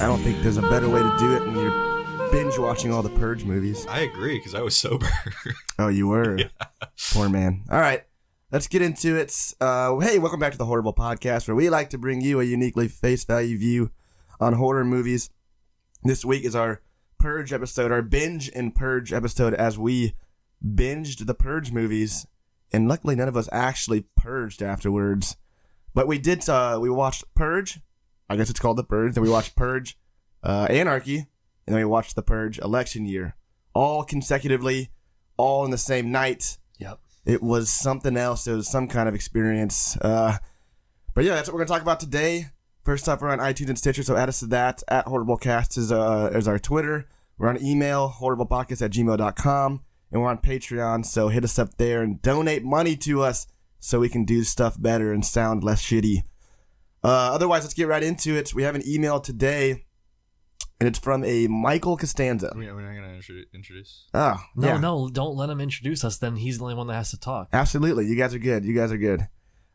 I don't think there's a better way to do it when you're binge watching all the Purge movies. I agree, because I was sober. Oh, you were? Yeah. Poor man. All right, let's get into it. Hey, welcome back to the Horrible Podcast, where we like to bring you a uniquely face value view on horror movies. This week is our Purge episode, our binge and Purge episode, as we binged the Purge movies, and luckily none of us actually purged afterwards. But we did, we watched Purge, I guess it's called The Purge, then we watched Purge Anarchy, and then we watched The Purge Election Year. All consecutively, all in the same night. Yep. It was something else. It was some kind of experience. But yeah, that's what we're going to talk about today. First off, we're on iTunes and Stitcher, so add us to that. At HorribleCast is our Twitter. We're on email, horriblepodcast@gmail.com. And we're on Patreon, so hit us up there and donate money to us so we can do stuff better and sound less shitty. Otherwise, let's get right into it. We have an email today, and it's from a Michael Costanza. We're not going to introduce? Oh, yeah. No, don't let him introduce us. Then he's the only one that has to talk. Absolutely. You guys are good.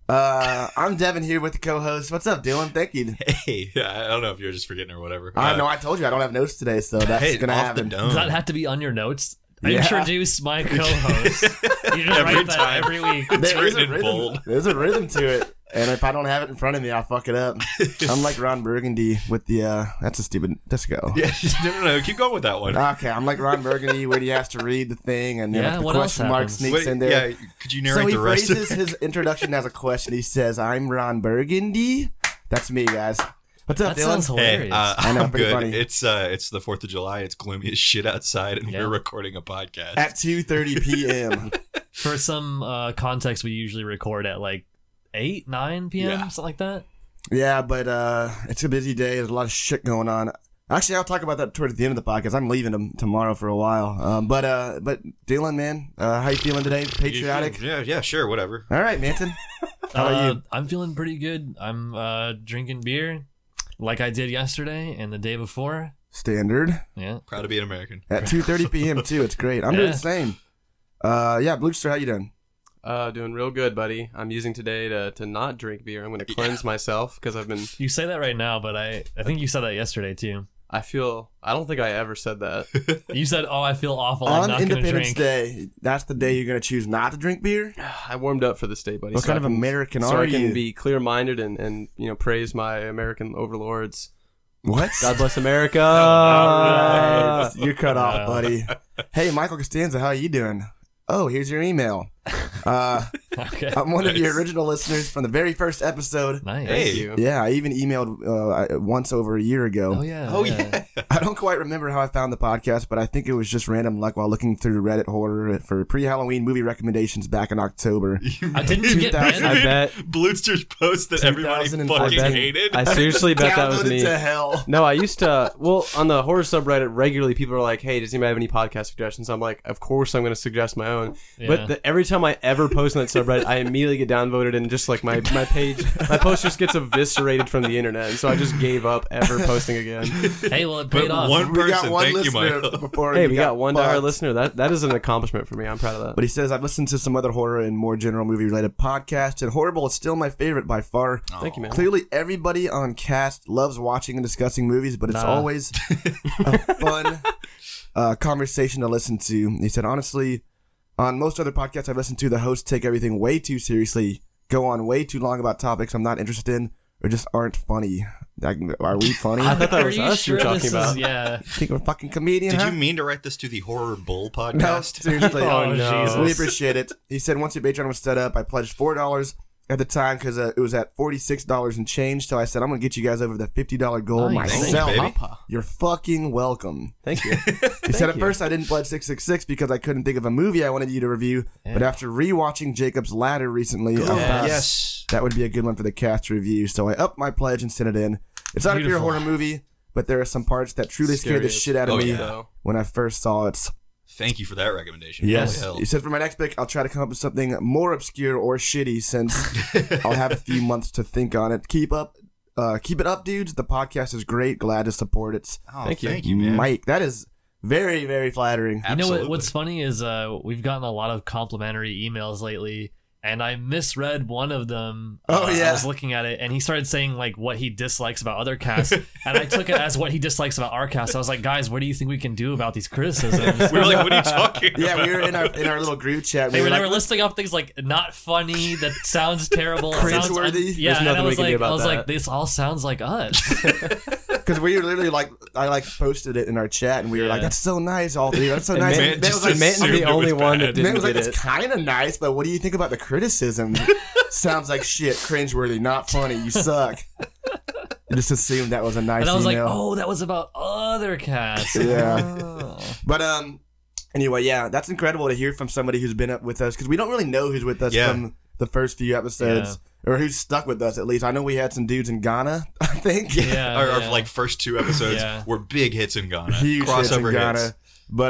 I'm Devin here with the co-host. What's up, Dylan? Thank you. Hey, I don't know if you're just forgetting or whatever. I know, I told you I don't have notes today, so that's going to happen. Does that have to be on your notes? Yeah. Introduce my co-host. You just Every write that time. every week. It's There is written a in rhythm. bold. There's a rhythm to it, and if I don't have it in front of me, I'll fuck it up. I'm like Ron Burgundy with the, that's a stupid, let's go. Yeah, no, keep going with that one. Okay, I'm like Ron Burgundy where he has to read the thing, and then Yeah, like, the what else question mark happens? sneaks in there. Yeah, could you So narrate he the rest of phrases it? his introduction as a question. He says, I'm Ron Burgundy. That's me, guys. What's up, That Dylan? sounds hilarious. Hey, I know, I'm pretty good. funny. It's the 4th of July. It's gloomy as shit outside, and Yeah. we're recording a podcast. At 2:30 p.m. For some context, we usually record at like 8, 9 p.m., Yeah. something like that. Yeah, but it's a busy day. There's a lot of shit going on. Actually, I'll talk about that towards the end of the podcast. I'm leaving them tomorrow for a while. But Dylan, man, how you feeling today? Patriotic? Yeah, sure, whatever. All right, Manton. How are you? I'm feeling pretty good. I'm drinking beer like I did yesterday and the day before. Standard. Yeah. Proud to be an American. At 2:30 p.m. too. It's great. I'm doing Yeah. the same. Yeah, Bluester, how you doing? Doing real good, buddy. I'm using today to not drink beer. I'm going to cleanse myself because I've been. You say that right now, but I think you said that yesterday too. I don't think I ever said that. You said, "Oh, I feel awful. I'm On not going to Independence drink." Day, that's the day you're going to choose not to drink beer? I warmed up for this day, buddy. What kind of American so are I can you? be clear-minded and praise my American overlords. What? God bless America. Alright. You're cut off, buddy. Hey, Michael Costanza, how are you doing? Oh, here's your email. Okay. I'm one of your original listeners from the very first episode. Nice. Hey. Thank you. Yeah, I even emailed once over a year ago. Oh yeah. Oh, yeah. I don't quite remember how I found the podcast, but I think it was just random luck while looking through Reddit horror for pre-Halloween movie recommendations back in October. Didn't you get 2000. banned? I bet. Blooster's post that everybody 2005. fucking I bet- hated. I seriously bet that was Downloaded me. to hell. No, I used to. Well, on the horror subreddit, regularly people are like, "Hey, does anybody have any podcast suggestions?" I'm like, "Of course, I'm going to suggest my own." Yeah. But every time I ever post on that subreddit, I immediately get downvoted, and just like my post just gets eviscerated from the internet, and so I just gave up ever posting again. Hey, well, it But paid off. one We got person, one thank you, listener Michael. before Hey, you we got one fucked. dire listener. That is an accomplishment for me. I'm proud of that. But he says, I've listened to some other horror and more general movie-related podcasts, and Horrible is still my favorite by far. Thank you, man. Clearly, everybody on cast loves watching and discussing movies, but it's Nah. always a fun conversation to listen to. He said, honestly, on most other podcasts I've listened to, the hosts take everything way too seriously, go on way too long about topics I'm not interested in, or just aren't funny. Like, are we funny? I thought that Are was you us you were sure talking this about. is, yeah. Think we're a fucking comedian, Did huh? you mean to write this to the Horror Bull No, podcast? seriously. Oh, no. Jesus. We appreciate it. He said once your Patreon was set up, I pledged $4 at the time because it was at $46 and change. So I said, I'm going to get you guys over the $50 goal Nice. Thank you, myself. baby. You're fucking welcome. Thank you. He said at first I didn't pledge 666 because I couldn't think of a movie I wanted you to review. But after rewatching Jacob's Ladder recently, I thought Yes. that would be a good one for the cast to review. So I upped my pledge and sent it in. It's not a pure Beautiful. horror movie, but there are some parts that truly scared the Scary as shit out of fuck, me yeah. when I first saw it. Thank you for that recommendation. Yes. Really He said for my next pick, I'll try to come up with something more obscure or shitty since I'll have a few months to think on it. Keep it up, dudes. The podcast is great. Glad to support it. Oh, Thank you. Thank you, man. Mike, that is very, very flattering. You know Absolutely. what's funny is we've gotten a lot of complimentary emails lately, and I misread one of them. Oh, yeah. I was looking at it, and he started saying like what he dislikes about other casts, and I took it as what he dislikes about our cast. I was like, guys, what do you think we can do about these criticisms? We were like, what are you talking Yeah, about? we were in our little group chat. They were like, listing off things like not funny, that sounds terrible, it sounds Cringeworthy. yeah, There's and I nothing we was can do like, about I was that. like, this all sounds like us. because we were literally like, I like posted it in our chat, and we were like, Yeah. "That's so nice, all three. That's so And nice." Man, And Matt was like, just Manton's assumed the it only was one bad. that didn't Matt was like, get "It's it. kind of nice, but what do you think about the criticism?" Sounds like shit, cringeworthy, not funny. You suck. I just assumed that was a nice And I was like, email. oh, that was about other casts. Yeah. Oh. But anyway, yeah, that's incredible to hear from somebody who's been up with us because we don't really know who's with us Yeah. from the first few episodes or who's stuck with us at least. I know we had some dudes in Ghana, I think. Yeah, Our yeah. like first 2 episodes Yeah. were big hits in Ghana. Huge hits in Crossover Ghana. hits.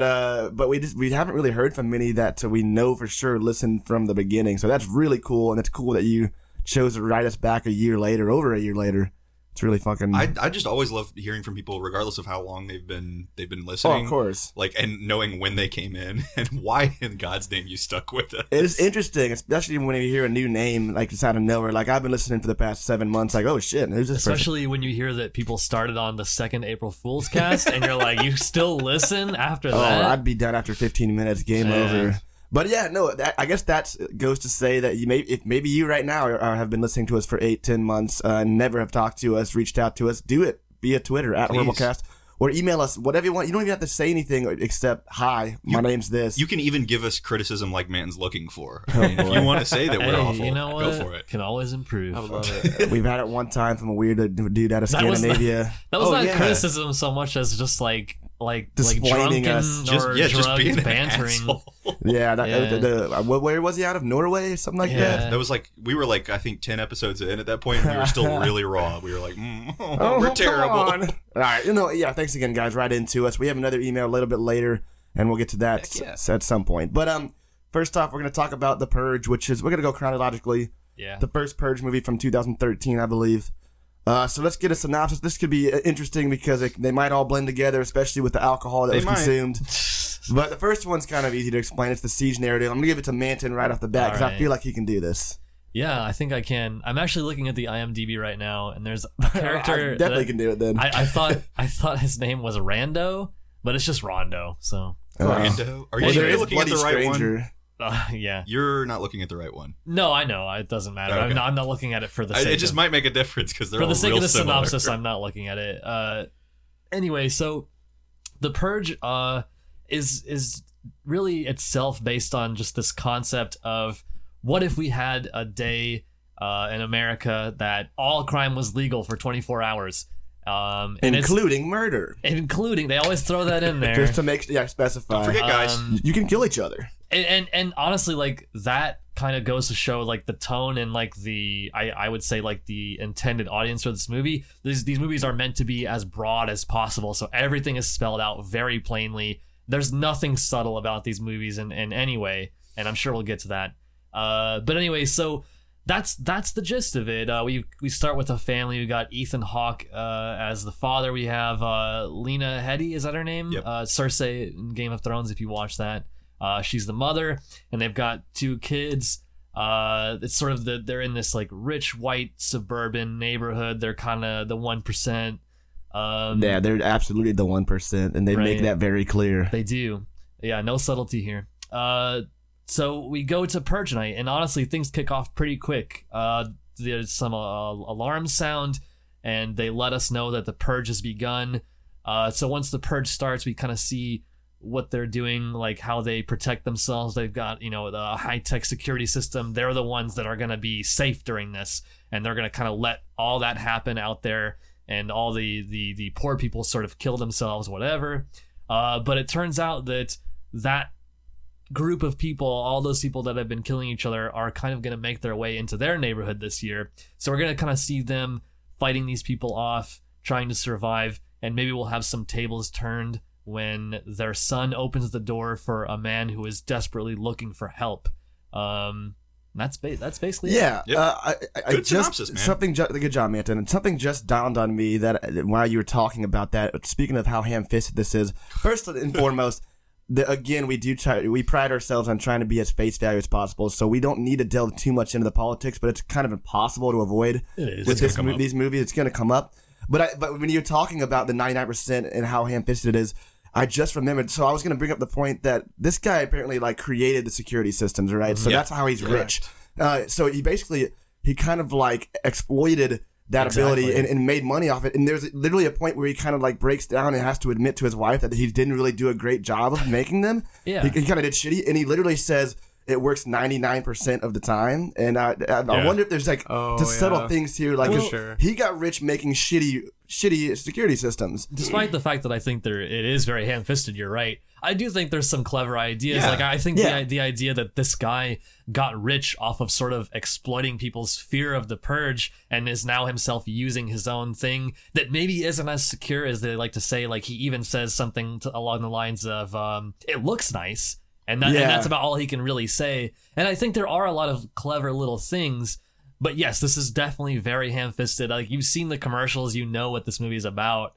But we haven't really heard from many that we know for sure listened from the beginning. So that's really cool, and it's cool that you chose to write us back a year later, over a year later. It's really fucking. I just always love hearing from people, regardless of how long they've been oh, listening. of course. Like, and knowing when they came in and why in God's name you stuck with us. It is interesting, especially when you hear a new name like it's out of nowhere. Like I've been listening for the past 7 months. Like, oh shit, who's this person? Especially when you hear that people started on the second April Fool's cast, and you're like, you still listen after Oh, that? I'd be done after 15 minutes. Game Yeah. over. But yeah, no, I guess that goes to say that if maybe you right now have been listening to us for 8-10 months and never have talked to us, reached out to us, do it via Twitter at Please. Horriblecast or email us, whatever you want. You don't even have to say anything except, hi, my name's this. You can even give us criticism like Manton's looking for. I mean, if you want to say that we're Hey, awful, you know what? go for it. Can always improve. I would love it. We've had it one time from a weird dude out of That was Scandinavia. That was Oh, not yeah. criticism so much as just like Disappointing drunken us. or Just drugged being an bantering. asshole. Yeah, Yeah. where was he out of? Norway or something like Yeah. that? That was like, we were like, I think 10 episodes in at that point, and we were still really raw. We were like, we're come terrible. on. All right, yeah, thanks again, guys. Right into us. We have another email a little bit later, and we'll get to that Heck yeah. at some point. But first off, we're going to talk about The Purge, which is, we're going to go chronologically. Yeah. The first Purge movie from 2013, I believe. So let's get a synopsis. This could be interesting because they might all blend together, especially with the alcohol that They was might. consumed. But the first one's kind of easy to explain. It's the siege narrative. I'm going to give it to Manton right off the bat because I Alright. feel like he can do this. Yeah, I think I can. I'm actually looking at the IMDb right now, and there's a character I definitely that can do it then. I thought his name was Rando, but it's just Rondo. So Rando? Are Well, you there is looking at Bloody the right one? Stranger. yeah. You're not looking at the right one. No, I know it doesn't matter. Okay. I'm not looking at it for the sake. It just of, might make a difference because they're for all the sake real of the similar. synopsis. I'm not looking at it. Anyway, so the Purge is really itself based on just this concept of what if we had a day in America that all crime was legal for 24 hours. And Including murder. including they always throw that in there. Just to specify. Don't forget, guys. You can kill each other. And honestly, like that kind of goes to show like the tone and like the I would say like the intended audience for this movie. These movies are meant to be as broad as possible, so everything is spelled out very plainly. There's nothing subtle about these movies in any way, and I'm sure we'll get to that. But anyway, so that's the gist of it. We start with a family. We got Ethan Hawke as the father. We have Lena Headey, is that her name? Yep. Cersei in Game of Thrones, if you watch that. She's the mother, and they've got 2 kids. It's sort of they're in this like rich white suburban neighborhood. They're kind of the 1%. Yeah, they're absolutely the 1%, and they make Right. that very clear. They do. Yeah, no subtlety here. So we go to Purge night, and honestly, things kick off pretty quick. There's some alarms sound, and they let us know that the Purge has begun. So once the Purge starts, we kind of see what they're doing, like how they protect themselves. They've got, the high-tech security system. They're the ones that are going to be safe during this, and they're going to kind of let all that happen out there, and all the poor people sort of kill themselves, whatever. But it turns out that group of people, all those people that have been killing each other, are kind of going to make their way into their neighborhood this year. So we're going to kind of see them fighting these people off, trying to survive, and maybe we'll have some tables turned when their son opens the door for a man who is desperately looking for help. That's basically it. Yeah, Yep. I Good just synopsis, man. good job, Manton. And something just dawned on me that while you were talking about that. Speaking of how ham-fisted this is, first and foremost, again, we pride ourselves on trying to be as face value as possible, so we don't need to delve too much into the politics, but it's kind of impossible to avoid It is. with These movies. It's going to come up. But when you're talking about the 99% and how ham-fisted it is, I just remembered. So I was going to bring up the point that this guy apparently like created the security systems, right? So that's how he's rich. So he kind of like exploited that ability and made money off it. And there's literally a point where he kind of like breaks down and has to admit to his wife that he didn't really do a great job of making them. Yeah. He kind of did shitty, and he literally says it works 99% of the time. And I wonder if there's like subtle things here. Like he got rich making shitty security systems. Despite the fact that I think it is very ham-fisted, you're right. I do think there's some clever ideas. Yeah. Like I think the idea that this guy got rich off of sort of exploiting people's fear of the purge and is now himself using his own thing that maybe isn't as secure as they like to say. Like he even says something along the lines of, "It looks nice," and that's about all he can really say. And I think there are a lot of clever little things. But yes, this is definitely very ham-fisted. Like you've seen the commercials, you know what this movie is about.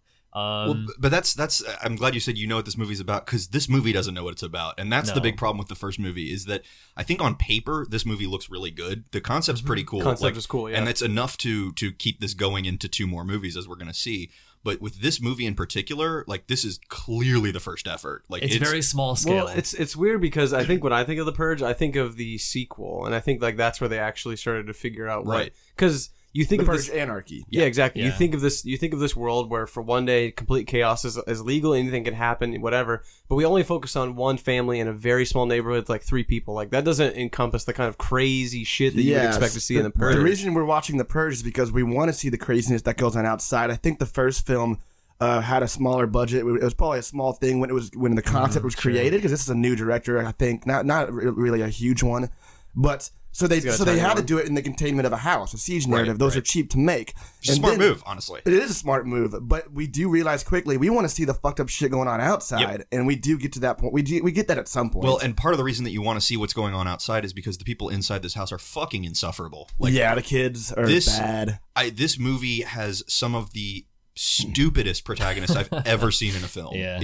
But that's I'm glad you said you know what this movie's about, because this movie doesn't know what it's about, and that's the big problem with the first movie is that I think on paper this movie looks really good. The concept's pretty cool. Concept is cool, yeah, and that's enough to keep this going into 2 more movies, as we're gonna see. But with this movie in particular, like this is clearly the first effort. Like it's very small scale. Well, it's weird because I think when I think of The Purge, I think of the sequel, and I think like that's where they actually started to figure out right, because you think the of Purge this Anarchy. Yeah, exactly. Yeah. You think of this world where for one day complete chaos is legal, anything can happen, whatever. But we only focus on one family in a very small neighborhood, like 3 people. Like that doesn't encompass the kind of crazy shit that you would expect to see in The Purge. The reason we're watching The Purge is because we want to see the craziness that goes on outside. I think the first film had a smaller budget. It was probably a small thing when the concept was created, because this is a new director. I think not really a huge one, but so they had to do it in the containment of a house, a siege narrative. Those are cheap to make. It's a smart move, honestly. It is a smart move, but we do realize quickly we want to see the fucked up shit going on outside, and we do get to that point. We get that at some point. Well, and part of the reason that you want to see what's going on outside is because the people inside this house are fucking insufferable. Like, the kids are bad. This movie has some of the stupidest protagonists I've ever seen in a film. Yeah.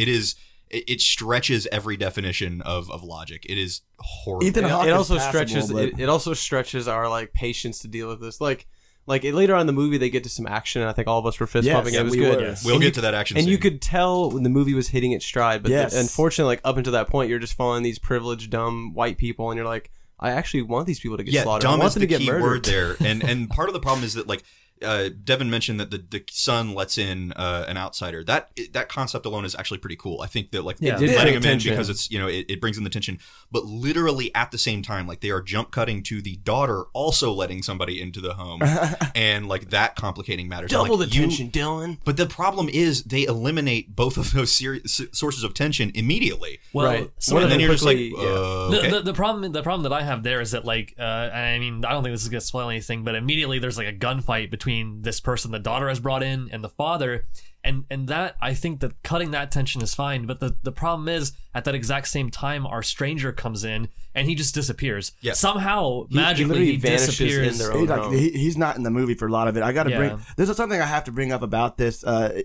It stretches every definition of logic. It is horrible. Ethan Hawke It is also passable, stretches but- it also stretches our like patience to deal with this. Like later on in the movie they get to some action, and I think all of us were fist pumping. Yes, It was we good. were. We'll get to that action And scene. you could tell when the movie was hitting its stride, but Yes. unfortunately, like up until that point, you're just following these privileged, dumb white people, and you're like, I actually want these people to get slaughtered. I dumb want is them the to get key murdered. word there. And part of the problem is that like Devin mentioned that the son lets in an outsider. That concept alone is actually pretty cool. I think that like Yeah. letting bring him in attention. because it's it brings in the tension. But literally at the same time, like they are jump cutting to the daughter also letting somebody into the home, and like that complicating matters. Double like, the tension, Dylan. But the problem is they eliminate both of those sources of tension immediately. Well, Right. so One And of then them you're just like, quickly- okay. the problem that I have there is that like I mean, I don't think this is gonna spoil anything, but immediately there's like a gunfight between this person the daughter has brought in and the father, and that I think that cutting that tension is fine, but the problem is at that exact same time our stranger comes in and he just disappears. Yeah. Somehow He magically literally he vanishes disappears. in their own home. He's not in the movie for a lot of it. I got to bring. There's something I have to bring up about this.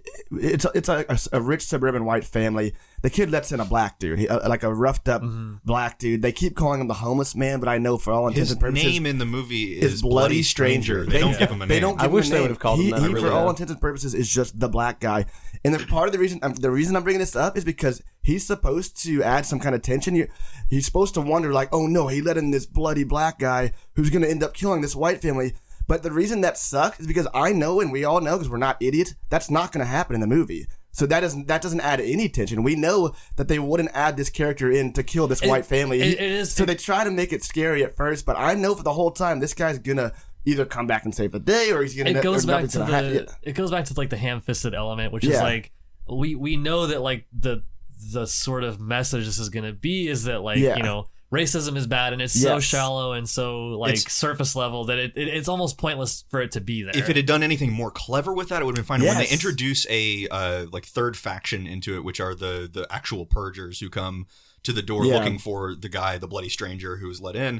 It's a rich suburban white family. The kid lets in a black dude, like a roughed up black dude. They keep calling him the homeless man, but I know for all intents His and purposes, name in the movie is is Bloody Stranger. They don't give him a name. They don't. I give him wish a they name. would have called him that. I He, really for all have. intents and purposes, is just the black guy. And part of the reason I'm bringing this up is because he's supposed to add some kind of tension. He's supposed to wonder, like, oh no, he let in this bloody black guy who's going to end up killing this white family. But the reason that sucks is because I know, and we all know, because we're not idiots, that's not going to happen in the movie. So that doesn't add any tension. We know that they wouldn't add this character in to kill this white family. it is- So they try to make it scary at first, but I know for the whole time this guy's gonna either come back and save the day, or he's gonna. It goes or back nothing's to gonna it goes back to like the ham-fisted element, which is Yeah. like we know that like the sort of message this is gonna be is that like Yeah. you know racism is bad and it's so Yes. shallow and so like It's- surface level that it's almost pointless for it to be there. If it had done anything more clever with that, it would have been fine. When they Yes. introduce a like third faction into it, which are the actual purgers who come to the door Yeah. looking for the guy, the bloody stranger who was let in,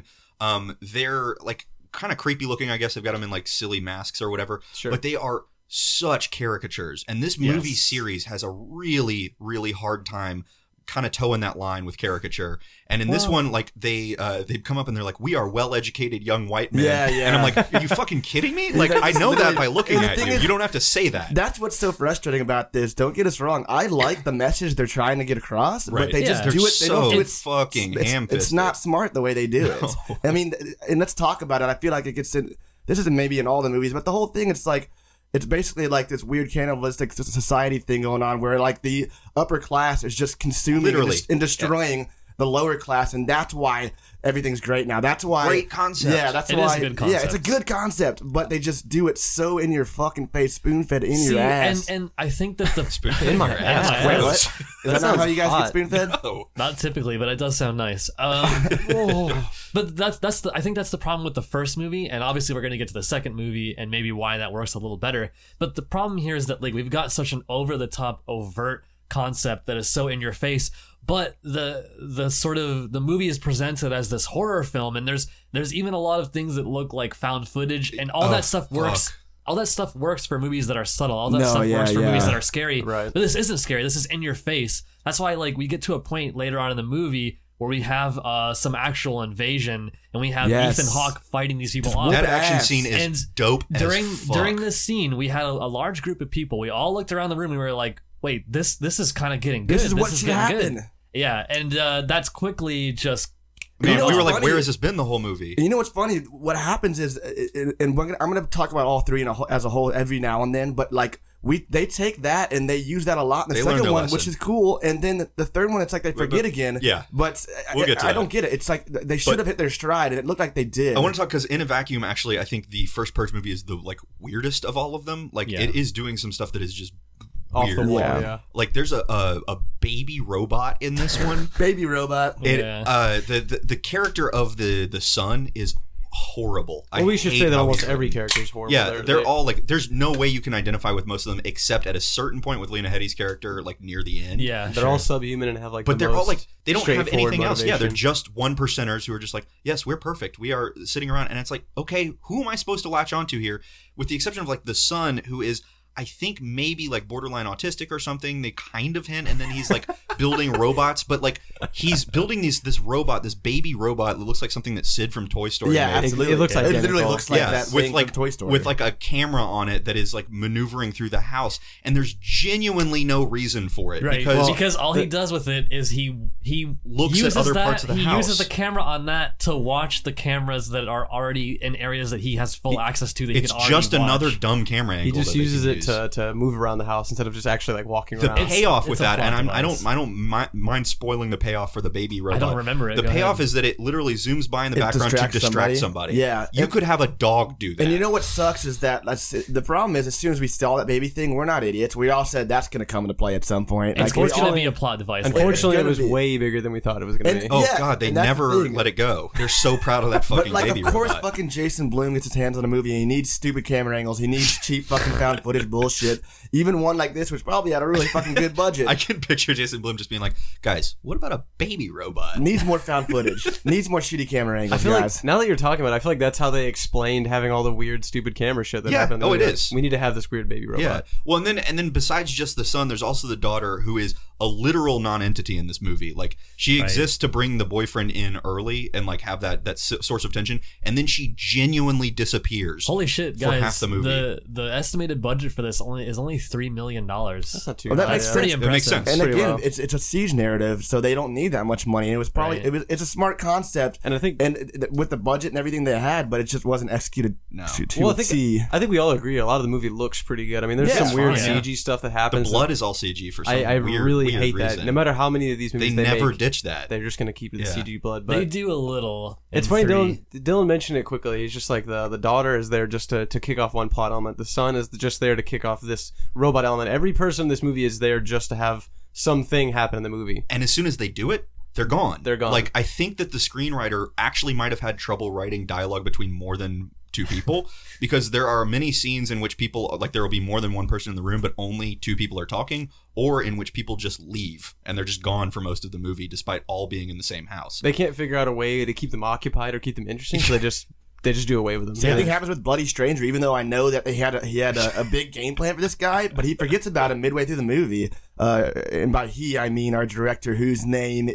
they're like kind of creepy looking. I guess they've got them in like silly masks or whatever. Sure. But they are such caricatures, and this movie Yes. series has a really, really hard time kind of toeing that line with caricature. And in this one, like they come up and they're like, "We are well-educated young white men." Yeah, yeah. And I'm like, "Are you fucking kidding me? Like, I know that by looking And the at thing you. is- You don't have to say that." That's what's so frustrating about this. Don't get us wrong. I like the message they're trying to get across, but Right. they Yeah. just They're do it. They don't do it. fucking It's ham-fisted. not smart the way they do it. I mean, and let's talk about it. I feel like it gets in. This isn't maybe in all the movies, but the whole thing. It's like. It's basically like this weird cannibalistic society thing going on where like the upper class is just consuming Literally. and destroying the lower class, and that's why everything's great now. That's why Great concept. Yeah, that's It why. is a good Yeah, it's a concept. good concept, but they just do it so in your fucking face, spoon fed in See, your ass. and I think that the In my ass. Wait, Gross. what? Is that not how you guys hot. get spoon fed? Oh, Not typically, but it does sound nice. But that's the I think that's the problem with the first movie, and obviously we're going to get to the second movie and maybe why that works a little better. But the problem here is that like we've got such an over the top, overt concept that is so in your face. But the sort of the movie is presented as this horror film, and there's even a lot of things that look like found footage, and all that stuff works. fuck. All that stuff works for movies that are subtle. All that No, stuff yeah, works for yeah. movies that are scary. Right. But this isn't scary. This is in your face. That's why like we get to a point later on in the movie where we have some actual invasion and we have Yes. Ethan Hawke fighting these people Just off. that Whoop action ass. scene is And dope. during as fuck. during this scene, we had a large group of people. We all looked around the room and we were like, "Wait, this is kind of getting good. This is what should getting good." happen. Yeah, and that's quickly just Man, You know we were what's like, funny? "Where has this been the whole movie?" And you know what's funny? What happens is, and I'm gonna talk about all three as a whole every now and then. But like they take that and they use that a lot in the They learn second their one, lesson. which is cool. And then the third one, it's like they forget again. yeah. but We'll get to I that. don't get it. It's like they should have hit their stride, and it looked like they did. I want to talk because in a vacuum, actually, I think the first Purge movie is the like weirdest of all of them. Like Yeah. it is doing some stuff that is just Off weird. the wall, Yeah. yeah. Like there's a baby robot in this one. Baby robot. It Yeah. the character of the son is horrible. Well, we should hate say that how almost he's every written. character is horrible. Yeah, they're all like. There's no way you can identify with most of them except at a certain point with Lena Headey's character, like near the end. yeah. They're all subhuman and have like. But the they're all most like they don't have straightforward anything else. Yeah, they're motivation. just one percenters who are just like, yes, we're perfect. We are sitting around, and it's like, okay, who am I supposed to latch onto here? With the exception of like the son, who is, I think, maybe like borderline autistic or something. They kind of hint, and then he's like building robots, but like he's building this robot, this baby robot that looks like something that Sid from Toy Story Yeah, made. absolutely. It looks literally identical. looks like Yeah, that with thing like from Toy Story. with like a camera on it that is like maneuvering through the house, and there's genuinely no reason for it Right, because all he does with it is he Looks at uses other that, parts of the he house. uses the camera on that to watch the cameras that are already in areas that he has full access to. That it's he can already just another watch. dumb camera angle. He just that they uses can it use. to move around the house instead of just actually like walking The around. payoff It's with a that, plot and I device. don't mind spoiling the payoff for the baby robot. don't remember it. The Go payoff ahead. is that it literally zooms by in the It background to distracts distract somebody. somebody. Yeah. you And- could have a dog do that. And you know what sucks is that the problem is as soon as we saw that baby thing, we're not idiots. We all said that's going to come into play at some point. It's we going all- to be a plot device. Unfortunately, it gonna was be. way bigger than we thought it was going to And- be. oh yeah, god, they and that's never the thing. let it go. They're so proud of that But fucking like, baby of course, robot. fucking Jason Blum gets his hands on a movie and he needs stupid camera angles. He needs cheap fucking found footage bullshit. Even one like this, which probably had a really fucking good budget. I can picture Jason Blum just being like, guys, what about a baby robot? Needs more found footage. Needs more shitty camera I angles, feel guys. like now that you're talking about it, I feel like that's how they explained having all the weird, stupid camera shit that Yeah. happened. in the Oh, it movie. is. We need to have this weird baby robot. Yeah. Well, and then besides just the son, there's also the daughter who is a literal non-entity in this movie. Like she Right. exists to bring the boyfriend in early and like have that source of tension, and then she genuinely disappears. Holy shit, for guys! half the movie. The estimated budget for this is only $3 million. That's not too Well, that bad. makes yeah. pretty sense. It makes impressive. sense. And pretty again, well. it's a siege narrative, so they don't need that much money. And it was probably Right. it's a smart concept, And I think with the budget and everything they had, but it just wasn't executed No. to well, a T. I think we all agree a lot of the movie looks pretty good. I mean, there's Yeah, some it's weird fine. CG stuff that The happens. blood is all CG for some I weird, really weird hate reason. that. No matter how many of these they movies never make, ditch that. they're just going to keep the Yeah. CG blood. But They do a little. it's in funny. 3. Dylan mentioned it quickly. He's just like the daughter is there just to kick off one plot element. The son is just there to kick off this robot element. Every person in this movie is there just to have something happen in the movie. And as soon as they do it, they're gone. They're gone. Like I think that the screenwriter actually might have had trouble writing dialogue between more than two people because there are many scenes in which people like there will be more than one person in the room but only two people are talking, or in which people just leave and they're just gone for most of the movie despite all being in the same house. They can't figure out a way to keep them occupied or keep them interesting, so they just they just do away with him. Same thing happens with Bloody Stranger. Even though I know that he had a big game plan for this guy, but he forgets about him midway through the movie. And by he, I mean our director, whose name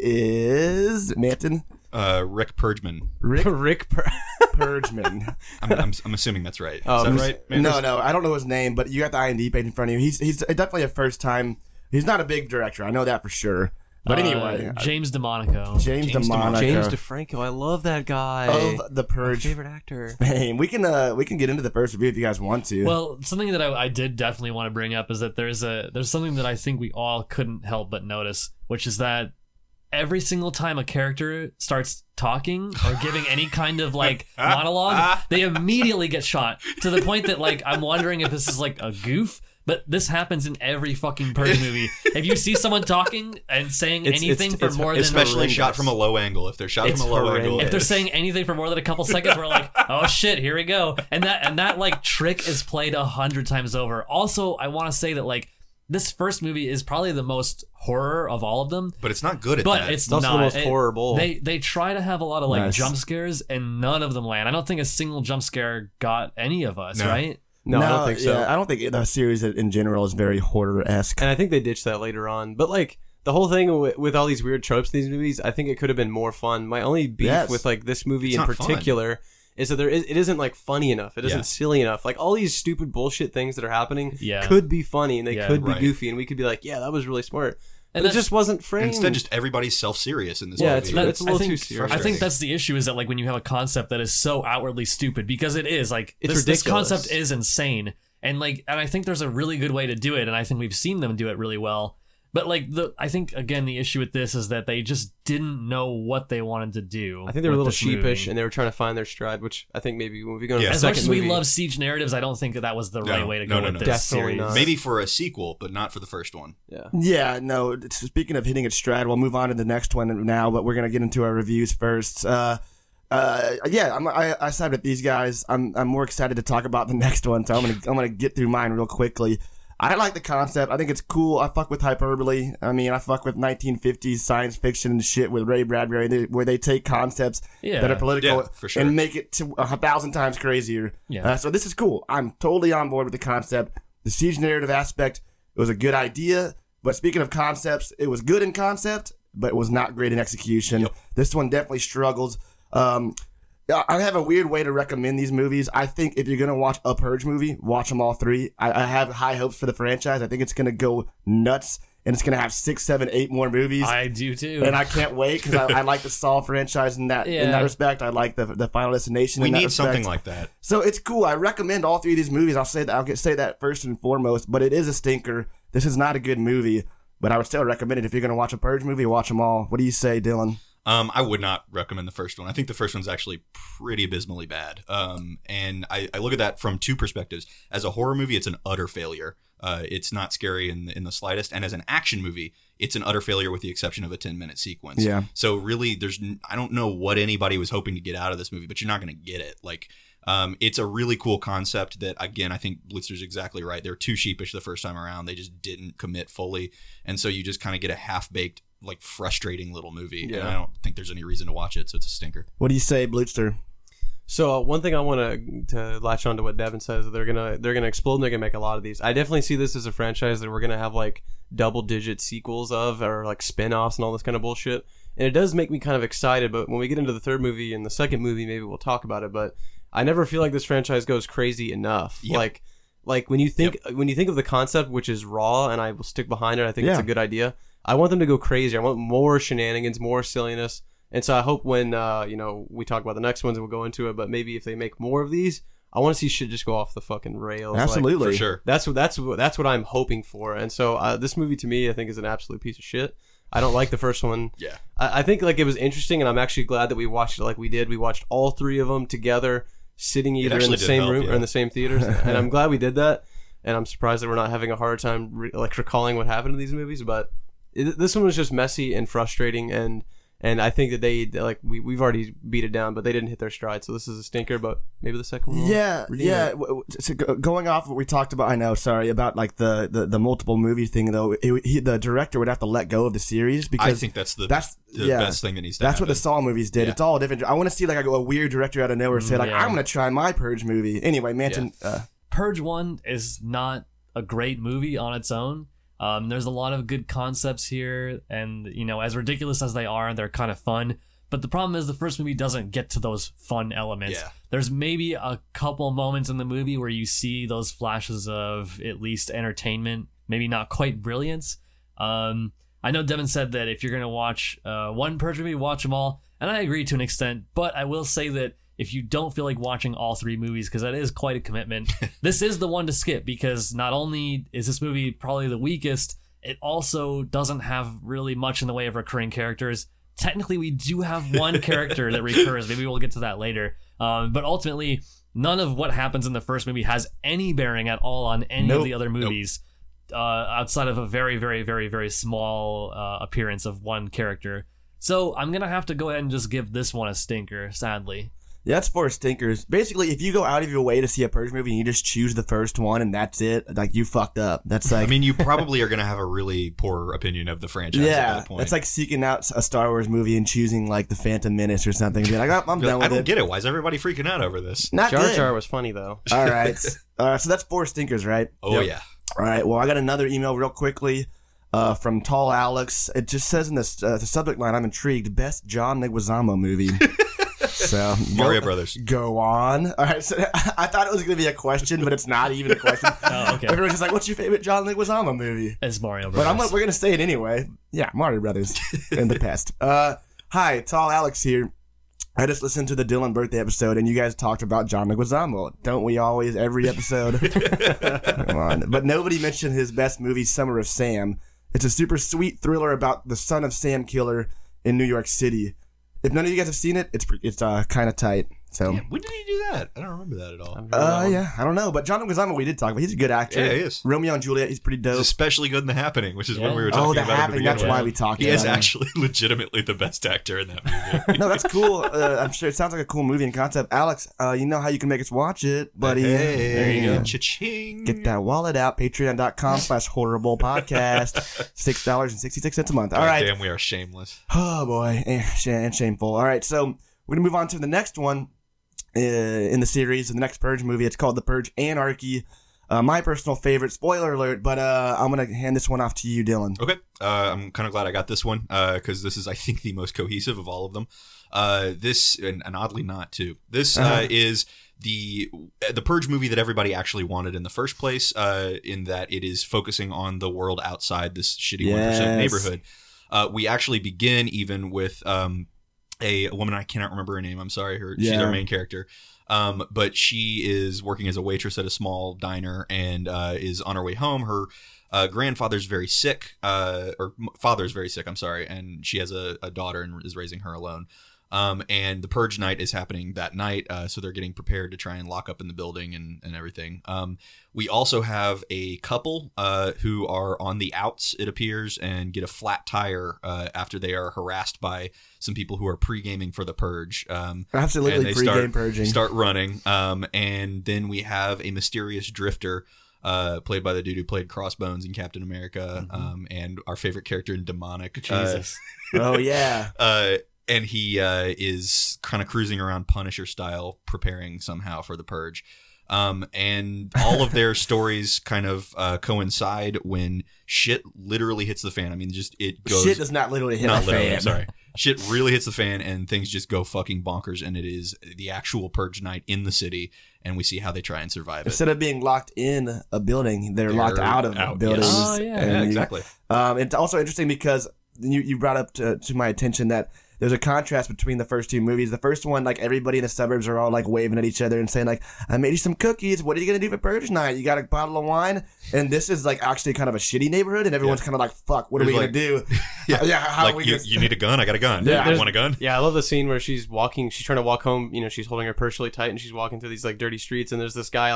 is Manton. Rick Purgeman. Rick Purgeman. I'm assuming that's right. Is Oh, that right? Maybe? No, I don't know his name, but you got the IMDb page in front of you. He's definitely a first time. He's not a big director. I know that for sure. But anyway, James DeMonaco. James DeMonaco. James DeFranco. I love that guy. of the My Purge favorite actor. fame. We can get into the first review if you guys want to. Well, something that I did definitely want to bring up is that there's something that I think we all couldn't help but notice, which is that every single time a character starts talking or giving any kind of like monologue, they immediately get shot, to the point that like I'm wondering if this is like a goof. But this happens in every fucking Purge movie. If you see someone talking and saying anything for more than especially shot from a low angle. If they're shot It's from a low angle, if they're saying anything for more than a couple seconds, we're like, oh shit, here we go. And that like trick is played 100 times over. Also, I want to say that like this first movie is probably the most horror of all of them. but it's not good at But that. it's also not the most horrible. They try to have a lot of like Nice. jump scares, and none of them land. I don't think a single jump scare got any of us, No. right? No, I don't think so. Yeah, I don't think the series in general is very horror-esque. And I think they ditched that later on. But like the whole thing with all these weird tropes in these movies, I think it could have been more fun. My only beef Yes. with like this movie It's in not fun. particular is that it isn't like funny enough. It isn't Yeah. silly enough. Like all these stupid bullshit things that are happening Yeah. could be funny and they Yeah, could be right. goofy and we could be like, yeah, that was really smart. And But it that's- just wasn't framed. Instead, just everybody's self-serious in this Yeah, movie. it's a little too serious. I think that's the issue, is that like when you have a concept that is so outwardly stupid, because it is like It's this ridiculous. concept is insane, and I think there's a really good way to do it, and I think we've seen them do it really well. But like I think again the issue with this is that they just didn't know what they wanted to do. I think they were a with little this sheepish movie. and they were trying to find their stride, which I think maybe when we go into Yeah. the As much second as movie, we love siege narratives, I don't think that was the right way to go no, with no. this Definitely series. not. Maybe for a sequel, but not for the first one. yeah. Yeah, no. Speaking of hitting its stride, we'll move on to the next one now, but we're gonna get into our reviews first. I side with these guys. I'm more excited to talk about the next one, so I'm gonna get through mine real quickly. I like the concept. I think it's cool. I fuck with hyperbole. I mean, I fuck with 1950s science fiction and shit with Ray Bradbury, where they take concepts Yeah. that are political Yeah, for sure. and make it to 1,000 times crazier. Yeah. So this is cool. I'm totally on board with the concept. The siege narrative aspect, it was a good idea. But speaking of concepts, it was good in concept, but it was not great in execution. Yep. This one definitely struggles. I have a weird way to recommend these movies. I think if you're going to watch a Purge movie, watch them all three. I have high hopes for the franchise. I think it's going to go nuts, and it's going to have 6, 7, 8 more movies. I do too. And I can't wait because I like the Saw franchise in that Yeah. respect. I like the Final Destination. We in that need respect. something like that. So it's cool. I recommend all three of these movies. I'll say that first and foremost. But it is a stinker. This is not a good movie. But I would still recommend it if you're going to watch a Purge movie. Watch them all. What do you say, Dylan? I would not recommend the first one. I think the first one's actually pretty abysmally bad. And I look at that from two perspectives. As a horror movie, it's an utter failure. It's not scary in the slightest. And as an action movie, it's an utter failure with the exception of a 10-minute sequence. Yeah. So really, I don't know what anybody was hoping to get out of this movie, but you're not going to get it. Like, it's a really cool concept that, again, I think Blitzer's exactly right. They're too sheepish the first time around. They just didn't commit fully. And so you just kind of get a half-baked, like, frustrating little movie. Yeah. And I don't think there's any reason to watch it, so it's a stinker. What do you say, Blitzer? So one thing I want to latch on to what Devin says, they're gonna explode and they're gonna make a lot of these. I definitely see this as a franchise that we're gonna have like double-digit sequels of, or like spin-offs and all this kind of bullshit. And it does make me kind of excited. But when we get into the third movie and the second movie, maybe we'll talk about it. But I never feel like this franchise goes crazy enough. Yep. Like when you think of the concept, which is raw, and I will stick behind it. I think it's Yeah. a good idea. I want them to go crazy. I want more shenanigans, more silliness. And so I hope when we talk about the next ones and we'll go into it, but maybe if they make more of these, I want to see shit just go off the fucking rails. Like, Absolutely. For sure. that's what I'm hoping for. And so this movie to me, I think, is an absolute piece of shit. I don't like the first one. Yeah. I think like it was interesting, and I'm actually glad that we watched it like we did. We watched all three of them together, sitting either in actually the did same help, room yeah. or in the same theaters. And I'm glad we did that. And I'm surprised that we're not having a hard time recalling what happened in these movies. But this one was just messy and frustrating, and And I think that we've already beat it down, but they didn't hit their stride. So this is a stinker, but maybe the second one. Yeah. So going off what we talked about, I know, sorry, about like the multiple movie thing though. The director would have to let go of the series because I think that's the best thing that needs to That's happen. what the Saw movies did. Yeah. It's all different. I want to see like a weird director out of nowhere say like, I'm going to try my Purge movie. Anyway, Manson. Purge 1 is not a great movie on its own. There's a lot of good concepts here, and as ridiculous as they are, they're kind of fun. But the problem is the first movie doesn't get to those fun elements. Yeah. There's maybe a couple moments in the movie where you see those flashes of at least entertainment, maybe not quite brilliance. I know Devin said that if you're going to watch one Purge movie, watch them all. And I agree to an extent, but I will say that if you don't feel like watching all 3 movies, because that is quite a commitment, this is the one to skip, because not only is this movie probably the weakest, it also doesn't have really much in the way of recurring characters. Technically, we do have one character that recurs. Maybe we'll get to that later. But ultimately, none of what happens in the first movie has any bearing at all on any of the other movies, outside of a very, very, very, very small appearance of one character. So I'm going to have to go ahead and just give this one a stinker, sadly. Yeah, that's 4 stinkers. Basically, if you go out of your way to see a Purge movie and you just choose the first one and that's it, like, you fucked up. That's like... I mean, you probably are going to have a really poor opinion of the franchise at that point. It's like seeking out a Star Wars movie and choosing, like, The Phantom Menace or something. And be like, I'm done with it. I don't get it. Why is everybody freaking out over this? Not Jar good. Jar was funny, though. All right. So that's 4 stinkers, right? Oh, yeah. All right. Well, I got another email real quickly from Tall Alex. It just says in the subject line, I'm intrigued, best John Leguizamo movie. So Mario Brothers. Go on. All right. So I thought it was going to be a question, but it's not even a question. Oh, okay. Everyone's just like, "What's your favorite John Leguizamo movie?" It's Mario Brothers. But we're going to say it anyway. Yeah, Mario Brothers and the pest. Hi, Tall Alex here. I just listened to the Dylan birthday episode, and you guys talked about John Leguizamo. Don't we always? Every episode. Come on. But nobody mentioned his best movie, Summer of Sam. It's a super sweet thriller about the son of Sam killer in New York City. If none of you guys have seen it, it's kind of tight. So Damn, when did he do that? I don't remember that at all. yeah, I don't know, but John Leguizamo we did talk about. He's a good actor. Yeah, he is. Romeo and Juliet, he's pretty dope. He's especially good in The Happening, which is what we were Oh, talking The about. Happening. That's why we talked He about is it. actually legitimately the best actor in that movie. No, that's cool. I'm sure it sounds like a cool movie and concept. Alex, you know how you can make us watch it, buddy. Hey, There you go. Cha-ching. Get that wallet out. Patreon.com/horrible podcast. $6.66 a month. All right. Damn, we are shameless. Oh, boy. And shameful. All right. So we're going to move on to the next one in the series, the next Purge movie. It's called The Purge Anarchy. My personal favorite. Spoiler alert, but I'm going to hand this one off to you, Dylan. Okay. I'm kind of glad I got this one because this is, I think, the most cohesive of all of them. This, and oddly not, too. This is the Purge movie that everybody actually wanted in the first place, in that it is focusing on the world outside this shitty 1% neighborhood. We actually begin even with a woman, I cannot remember her name, I'm sorry, she's our main character. But she is working as a waitress at a small diner and is on her way home. Her grandfather's very sick, or father's very sick, I'm sorry, and she has a daughter and is raising her alone. And the Purge night is happening that night, so they're getting prepared to try and lock up in the building and everything. We also have a couple who are on the outs, it appears, and get a flat tire after they are harassed by some people who are pre-gaming for the Purge. Absolutely, and they pre-game purging. Start running, and then we have a mysterious drifter played by the dude who played Crossbones in Captain America, and our favorite character in Demonic. Jesus. Oh, yeah. And he is kind of cruising around Punisher style, preparing somehow for the Purge. And all of their stories kind of coincide when shit literally hits the fan. I mean, just it goes. Shit does not literally hit not the literally, fan. I'm sorry. Shit really hits the fan and things just go fucking bonkers. And it is the actual Purge night in the city. And we see how they try and survive it. Instead of being locked in a building, they're locked out of buildings. Yes. Oh, yeah. And Yeah, exactly. It's also interesting because you brought up to my attention that there's a contrast between the first 2 movies. The first one, like, everybody in the suburbs are all, like, waving at each other and saying, like, I made you some cookies. What are you going to do for Purge night? You got a bottle of wine? And this is, like, actually kind of a shitty neighborhood, and everyone's kind of like, fuck, what are we going to do? How like, are we you, gonna... you need a gun? I got a gun. Yeah. You want a gun? Yeah, I love the scene where she's trying to walk home, she's holding her purse really tight and she's walking through these like dirty streets and there's this guy like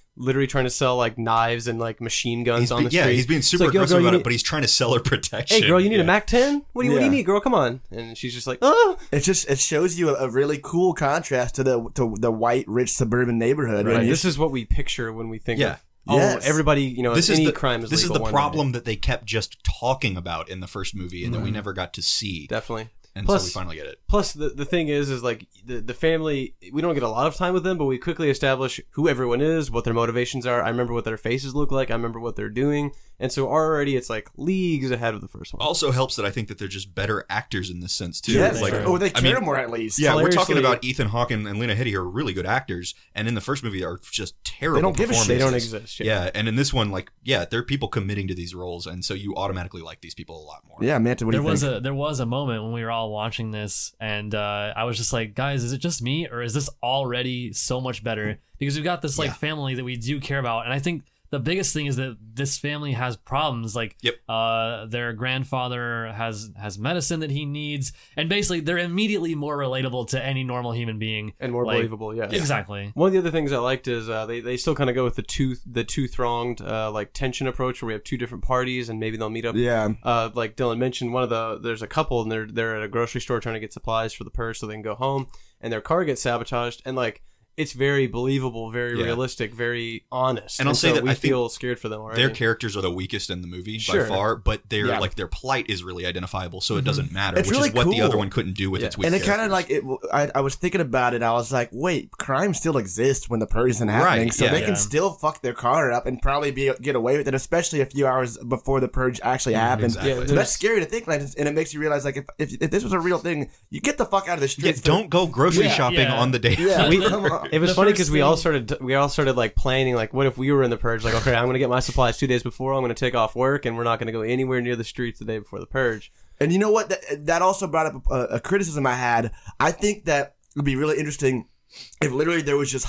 literally trying to sell like knives and like machine guns on the street. He's being super It's like, yo, aggressive girl, you about it, need- but he's trying to sell her protection. Hey girl, you need Yeah. a Mac 10? What do you Yeah. need, girl? Come on. And she's just like, oh. It shows you a really cool contrast to the white rich suburban neighborhood. Right. And This is what we picture when we think Yeah. of. Oh, Yes. everybody, you know, This any is the crime is this is legal the one problem that they kept just talking about in the first movie and that we never got to see. day. Definitely. And Plus- so we finally get it. Plus, the thing is like the family, we don't get a lot of time with them, but we quickly establish who everyone is, what their motivations are. I remember what their faces look like. I remember what they're doing. And so already it's like leagues ahead of the first one. Also helps that I think that they're just better actors in this sense too. yes. Like, Or they I mean, care more at least. yeah, we're talking Hilariously- about Ethan Hawke and Lena Headey are really good actors, and in the first movie are just terrible. They don't give a shit. They don't performances. exist. Yeah, and in this one, like, yeah, there are people committing to these roles, and so you automatically like these people a lot more. Yeah, Manta, what do you think? There was a moment when we were all watching this, and I was just like, guys, is it just me, or is this already so much better? Because we've got this like Yeah. family that we do care about, and I think the biggest thing is that this family has problems. Like, Yep. their grandfather has medicine that he needs, and basically they're immediately more relatable to any normal human being And more Like, believable, yes. Exactly. One of the other things I liked is they still kind of go with the two thronged like tension approach where we have two different parties and maybe they'll meet up. Yeah. Like Dylan mentioned, there's a couple and they're at a grocery store trying to get supplies for the purge so they can go home, and their car gets sabotaged, and like it's very believable, very Yeah. realistic, very honest. And I'll say so that we I think feel scared for them already. Their characters are the weakest in the movie Sure. by far, but Yeah. like their plight is really identifiable, so it doesn't matter, It's which really is what the cool. other one couldn't do with Yeah. its weak And it kind of characters. like it. I was thinking about it. I was like, wait, crime still exists when the purge isn't happening, Right, so yeah. they can Yeah. still fuck their car up and probably get away with it, especially a few hours before the purge actually happens. exactly. Yeah, So that's scary to think, like, and it makes you realize, like, if this was a real thing, you get the fuck out of the Yeah, streets. don't go grocery Yeah. shopping Yeah. on the day. Yeah, We- come on. It was The funny first because we all started like planning, like, what if we were in the purge? Like, okay, I'm going to get my supplies 2 days before. I'm going to take off work, and we're not going to go anywhere near the streets the day before the purge. And you know what? That also brought up a criticism I had. I think that it would be really interesting if literally there was just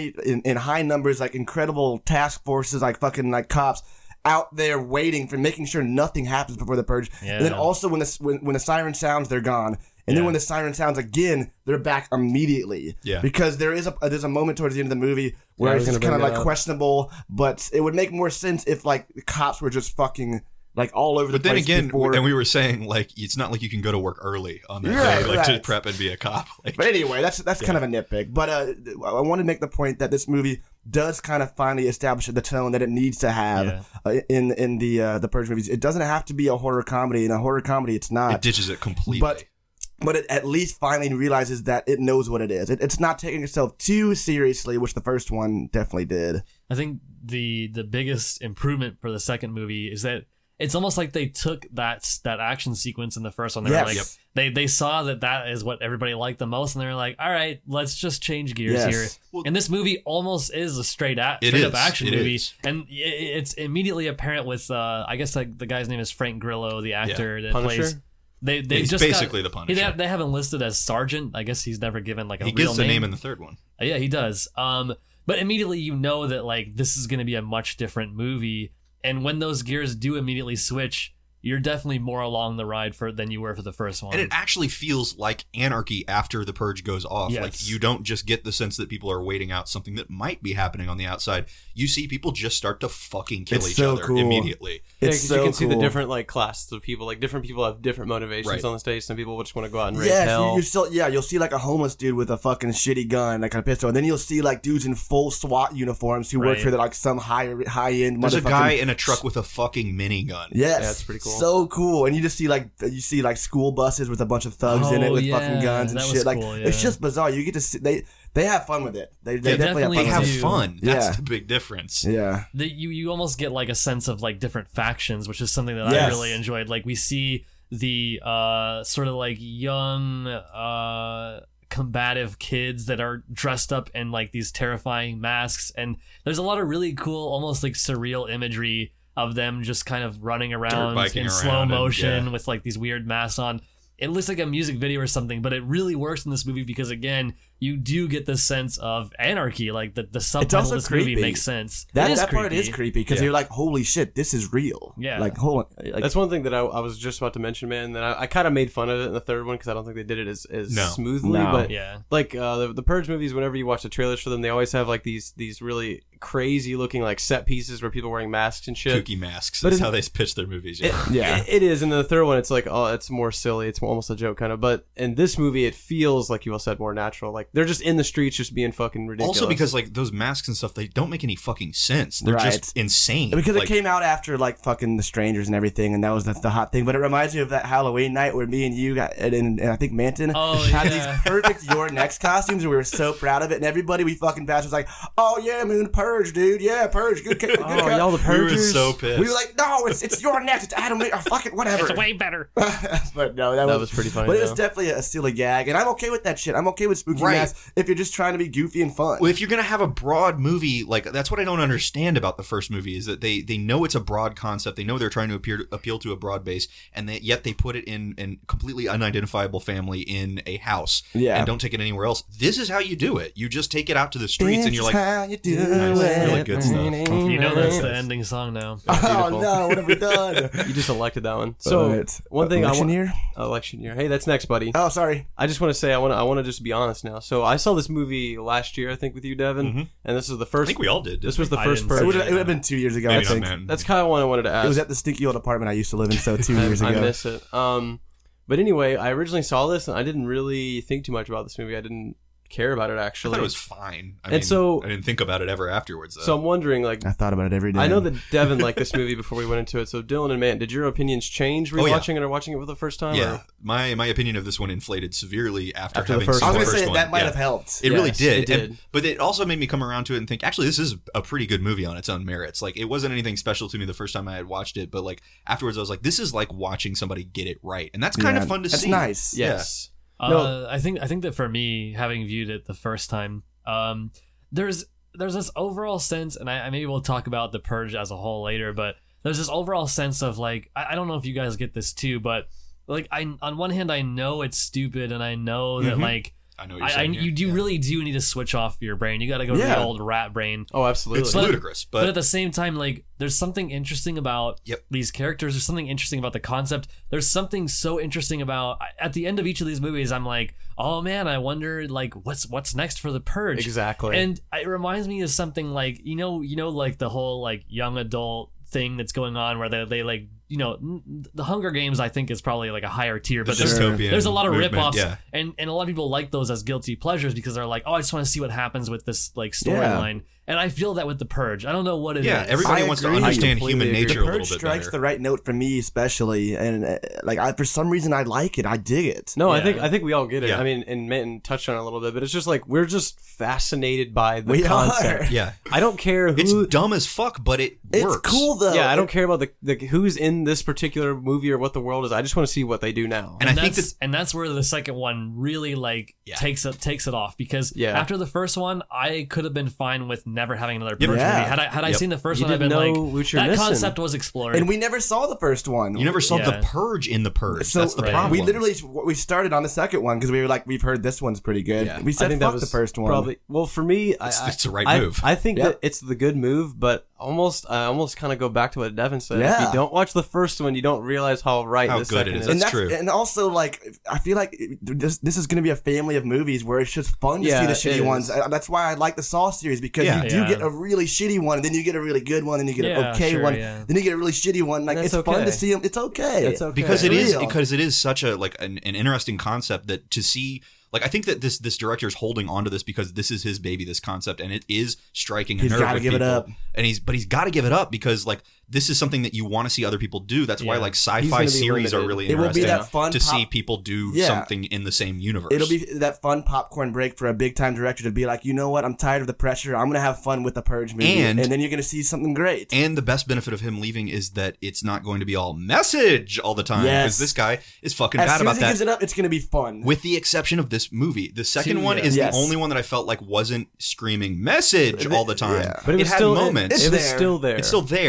in high numbers, like incredible task forces, like fucking like cops out there waiting for making sure nothing happens before the purge. Yeah. And then also when the siren sounds, they're gone. And then Yeah. when the siren sounds again, they're back immediately. Yeah. Because there's a moment towards the end of the movie where Yeah, I it's was just gonna kind of bring like that up. questionable, but it would make more sense if like the cops were just fucking like all over But the then place again, before. and we were saying, like, it's not like you can go to work early on that Right, day, like, to right. prep and be a cop. Like, But anyway, that's kind of a nitpick. But I want to make the point that this movie does kind of finally establish the tone that it needs to have in the Purge movies. It doesn't have to be a horror comedy. In a horror comedy, it's it not. ditches it completely. But it at least finally realizes that it knows what it is. It's not taking itself too seriously, which the first one definitely did. I think the biggest improvement for the second movie is that it's almost like they took that action sequence in the first one. They Yes. were like, they saw that is what everybody liked the most, and they're like, all right, let's just change gears Yes. here. Well, and this movie almost is a straight up is. action It movie, is. and it's immediately apparent with I guess like the guy's name is Frank Grillo, the actor that Punisher? plays. They He's just basically the Punisher. They haven't listed as Sergeant. I guess he's never given like a he real gives the name in the third one. Yeah, he does. But immediately you know that like this is going to be a much different movie, and when those gears do immediately switch, you're definitely more along the ride than you were for the first one. And it actually feels like anarchy after the purge goes off. Yes. Like, you don't just get the sense that people are waiting out something that might be happening on the outside. You see people just start to fucking kill It's each so other cool. immediately. Yeah, It's 'cause so you can see the cool. different like classes of people. Like different people have different motivations Right. on the stage. Some people just want to go out and raise Yes, hell. you'll see like a homeless dude with a fucking shitty gun, like a pistol, and then you'll see like dudes in full SWAT uniforms who work Right. for like some high end. There's a guy in a truck with a fucking minigun. Yes, Yeah, that's pretty cool. So cool, and you just see like school buses with a bunch of thugs in it Oh, with yeah, fucking guns and that shit. was Like cool, it's yeah. just bizarre. You get to see they have fun with it. They They definitely definitely They have fun. have do. fun. That's Yeah. the big difference. With it. Yeah, You almost get like a sense of like different factions, which is something that I Yes. really enjoyed. Like we see the sort of like young combative kids that are dressed up in like these terrifying masks, and there's a lot of really cool, almost like surreal imagery of them just kind of running around biking in slow around and- motion yeah. with like these weird masks on. It looks like a music video or something, but it really works in this movie because again, you do get this sense of anarchy. Like the subtitle also of this movie creepy. makes sense. That It is part is creepy because Yeah. you're like, holy shit, this is real. Yeah. Like, hold on. Like, That's one thing that I was just about to mention, man. That I kind of made fun of it in the third one because I don't think they did it as No. smoothly. No. But Yeah. like the Purge movies, whenever you watch the trailers for them, they always have like these really crazy looking like set pieces where people are wearing masks and shit. Kooky masks. But That's it- how they pitch their movies. Yeah. Yeah. It is, and then the third one, it's like, oh, it's more silly. It's almost a joke kind of. But in this movie, it feels like you all said more natural. Like they're just in the streets, just being fucking ridiculous. Also, because like those masks and stuff, they don't make any fucking sense. They're Right. just insane. Because like, it came out after like fucking The Strangers and everything, and that was the hot thing. But it reminds me of that Halloween night where me and you got and I think Manton Oh, had yeah. these perfect Your Next costumes, and we were so proud of it. And everybody we fucking passed was like, "Oh yeah, man, Purge, dude, yeah, Purge, good, good oh, y'all the we were Purgers. so pissed. We were like, "No, it's Your Next, it's Adam, or fucking whatever." It's way better. But no, that was pretty funny, But it was though. definitely a silly gag, and I'm okay with that shit. I'm okay with spooky Right. masks if you're just trying to be goofy and fun. Well, if you're gonna have a broad movie, like that's what I don't understand about the first movie is that they know it's a broad concept. They know they're trying to appeal to a broad base, and yet they put it in a completely unidentifiable family in a house, Yeah. and don't take it anywhere else. This is how you do it. You just take it out to the streets, and you're like, how you do Nice. it. Really good stuff. You know that's the ending song now. Oh Beautiful. no, what have we done? You just elected that one. So But, one thing election I want. year? Election year. Hey, that's next, buddy. Oh, sorry. I just want to say I want to just be honest now. So I saw this movie last year, I think, with you, Devin, and this is the I first. think we all did. This didn't was the I first didn't see It Purge. would have been 2 years ago, we? I Maybe not, think. man. That's kind of what I wanted to ask. It was at the stinky old apartment I used to live in, so 2 years I ago. miss it. But anyway, I originally saw this and I didn't really think too much about this movie. I didn't care about it I actually. thought it was fine. I And mean, so- I didn't think about it ever afterwards. Though. So I'm wondering, like, I thought about it every day. I know that Devin liked this movie before we went into it. So Dylan and Matt, did your opinions change Oh, yeah. rewatching it or watching it for the first time? yeah, or- my opinion of this one inflated severely after After the having first seen I was the going to first say one. that might Yeah. have helped. It really Yes, did. it did. But it also made me come around to it and think, actually, this is a pretty good movie on its own merits. Like, it wasn't anything special to me the first time I had watched it, but like afterwards, I was like, this is like watching somebody get it right, and that's kind Yeah, of fun to that's see. nice. Yes. No. I think that for me, having viewed it the first time, there's this overall sense, and I maybe we'll talk about the Purge as a whole later, but there's this overall sense of like I don't know if you guys get this too, but like on one hand I know it's stupid, and I know that Mhm. like I know what you're saying. you do really do need to switch off your brain. You got to go to Yeah. the old rat brain. Oh, absolutely. It's But- ludicrous, But at but the same time, like, there's something interesting about Yep. these characters. There's something interesting about the concept. There's something so interesting about at the end of each of these movies. I'm like, oh man, I wonder like what's next for the Purge. Exactly. And it reminds me of something like you know like the whole like young adult thing that's going on where they like the Hunger Games I think is probably like a higher tier, the but there's dystopian there's a lot of movement, rip-offs, Yeah. and a lot of people like those as guilty pleasures because they're like, oh, I just want to see what happens with this like storyline. And I feel that with the Purge. I don't know what it is. Yeah, everybody I wants to agree. understand I human completely nature The a little Purge bit strikes better. the right note for me, especially, and for some reason I like it. I dig it. No, Yeah. I think we all get it. Yeah. I mean, and Manton touched on it a little bit, but it's just like we're just fascinated by the We concept. are. Yeah, I don't care who. it's dumb as fuck, but it It's works. cool though. yeah, I don't care about the who's in this particular movie or what the world is. I just want to see what they do now. And I think that's where the second one really like Yeah. takes it off because Yeah. after the first one I could have been fine with never having another Yep. Purge Yeah. movie. Had I Yep. seen the first You one, I'd been didn't like, know what you're that missing. concept was explored. And we never saw the first one. you never saw Yeah. the Purge in the Purge. So That's the Right. problem. we literally we started on the second one because we were like, we've heard this one's pretty good. Yeah. We I said think fuck that was the first one. Probably. Well, for me, It's the right I, move. I think Yeah. that it's the good move, but I almost kind of go back to what Devin said. If Yeah. you don't watch the first one, you don't realize how right How the good it second is. is. That's and true. And also, like, I feel like this is going to be a family of movies where it's just fun to Yeah, see the it shitty is. ones. That's why I like the Saw series because Yeah. you do Yeah. get a really shitty one, and then you get a really good one, and you get an Yeah, okay sure, one, yeah. then you get a really shitty one. Like, that's it's fun okay. to see them. It's okay. It's okay. because It's it real. is such a like an interesting concept that to see. Like I think that this director is holding on to this because this is his baby, this concept, and it is striking a He's nerve gotta with give it people. up. And he's got to give it up because like this is something that you want to see other people do. That's why Yeah. like He's sci-fi gonna be series are limited. really It will interesting be that fun to pop- see people do Yeah. something in the same universe. It'll be that fun popcorn break for a big time director to be like, you know what? I'm tired of the pressure. I'm gonna have fun with the Purge movie, And- then you're gonna see something great. and the best benefit of him leaving is that it's not going to be all message all the time because Yes. this guy is fucking As bad soon about as he that. gives it up, it's gonna be fun. With the exception of this movie, the second Two, one yeah. is Yes. the only one that I felt like wasn't screaming message all the time. Yeah. But it was had still moments. It's It was there. still there. It's still there, but it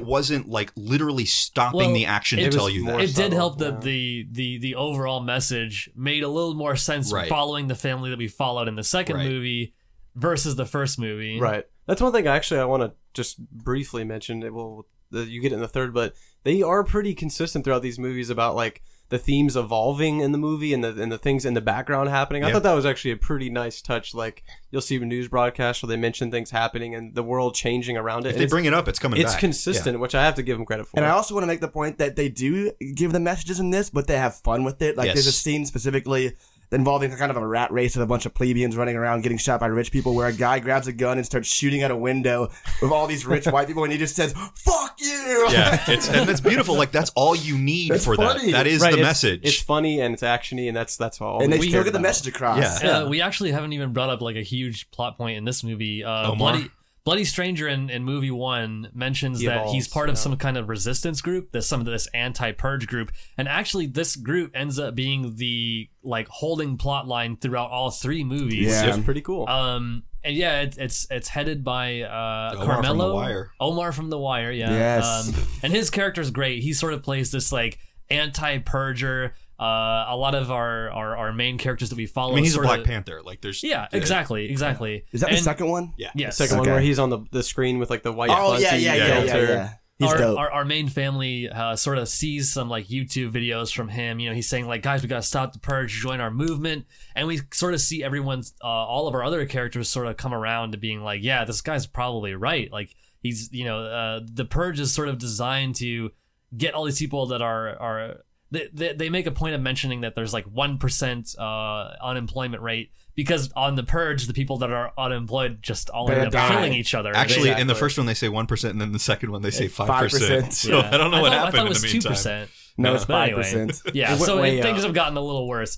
wasn't like literally stopping the action to it tell was you more that. It did subtle, help that yeah. the overall message made a little more sense Right. following the family that we followed in the second Right. movie versus the first movie. Right. That's one thing I want to just briefly mention. You get it in the third, but they are pretty consistent throughout these movies about like the themes evolving in the movie and the things in the background happening. I Yeah. thought that was actually a pretty nice touch. Like you'll see news broadcasts where they mention things happening and the world changing around it. If And they bring it up, it's coming it's back. consistent, which I have to give them credit for. And I also want to make the point that they do give the messages in this, but they have fun with it. Like Yes. there's a scene specifically involving kind of a rat race of a bunch of plebeians running around getting shot by rich people, where a guy grabs a gun and starts shooting out a window with all these rich white people, and he just says "fuck you." Yeah, and it's beautiful. Like that's all you need That's for funny. that. That is Right, the it's- message. It's funny and it's actiony, and that's all. And they we still care get the about. message across. Yeah. We actually haven't even brought up like a huge plot point in this movie. Omar? Bloody Stranger in movie 1 mentions He that evolves, he's part of yeah. some kind of resistance group, this anti-purge group, and actually this group ends up being the like holding plot line throughout all 3 movies. Yeah. It's pretty cool. And yeah, it's headed by Omar Carmelo from The Wire. Omar from The Wire, yeah. Yes. And his character's great. He sort of plays this like anti-purger. A lot of our main characters that we follow. I mean, he's a sorta- Black Panther. Like there's Yeah, exactly. Is that the And- second one? Yeah. Yes. Second one Okay. where he's on the screen with like the white. Oh fuzzy yeah. filter. He's our, dope. our main family sort of sees some like YouTube videos from him. You know, he's saying like, guys, we gotta stop the purge, join our movement, and we sort of see everyone's, all of our other characters sort of come around to being like, yeah, this guy's probably right. Like he's, the purge is sort of designed to get all these people that are they make a point of mentioning that there's like 1% unemployment rate. Because on the purge, the people that are unemployed just all end up die. killing each other. Actually, in the Exactly. first one they say 1%, and then the second one they say 5%. 5%. So I don't know what happened I thought in it was the meantime. 2%. No, it's But anyway. 5%. Yeah, It went so way things up. have gotten a little worse.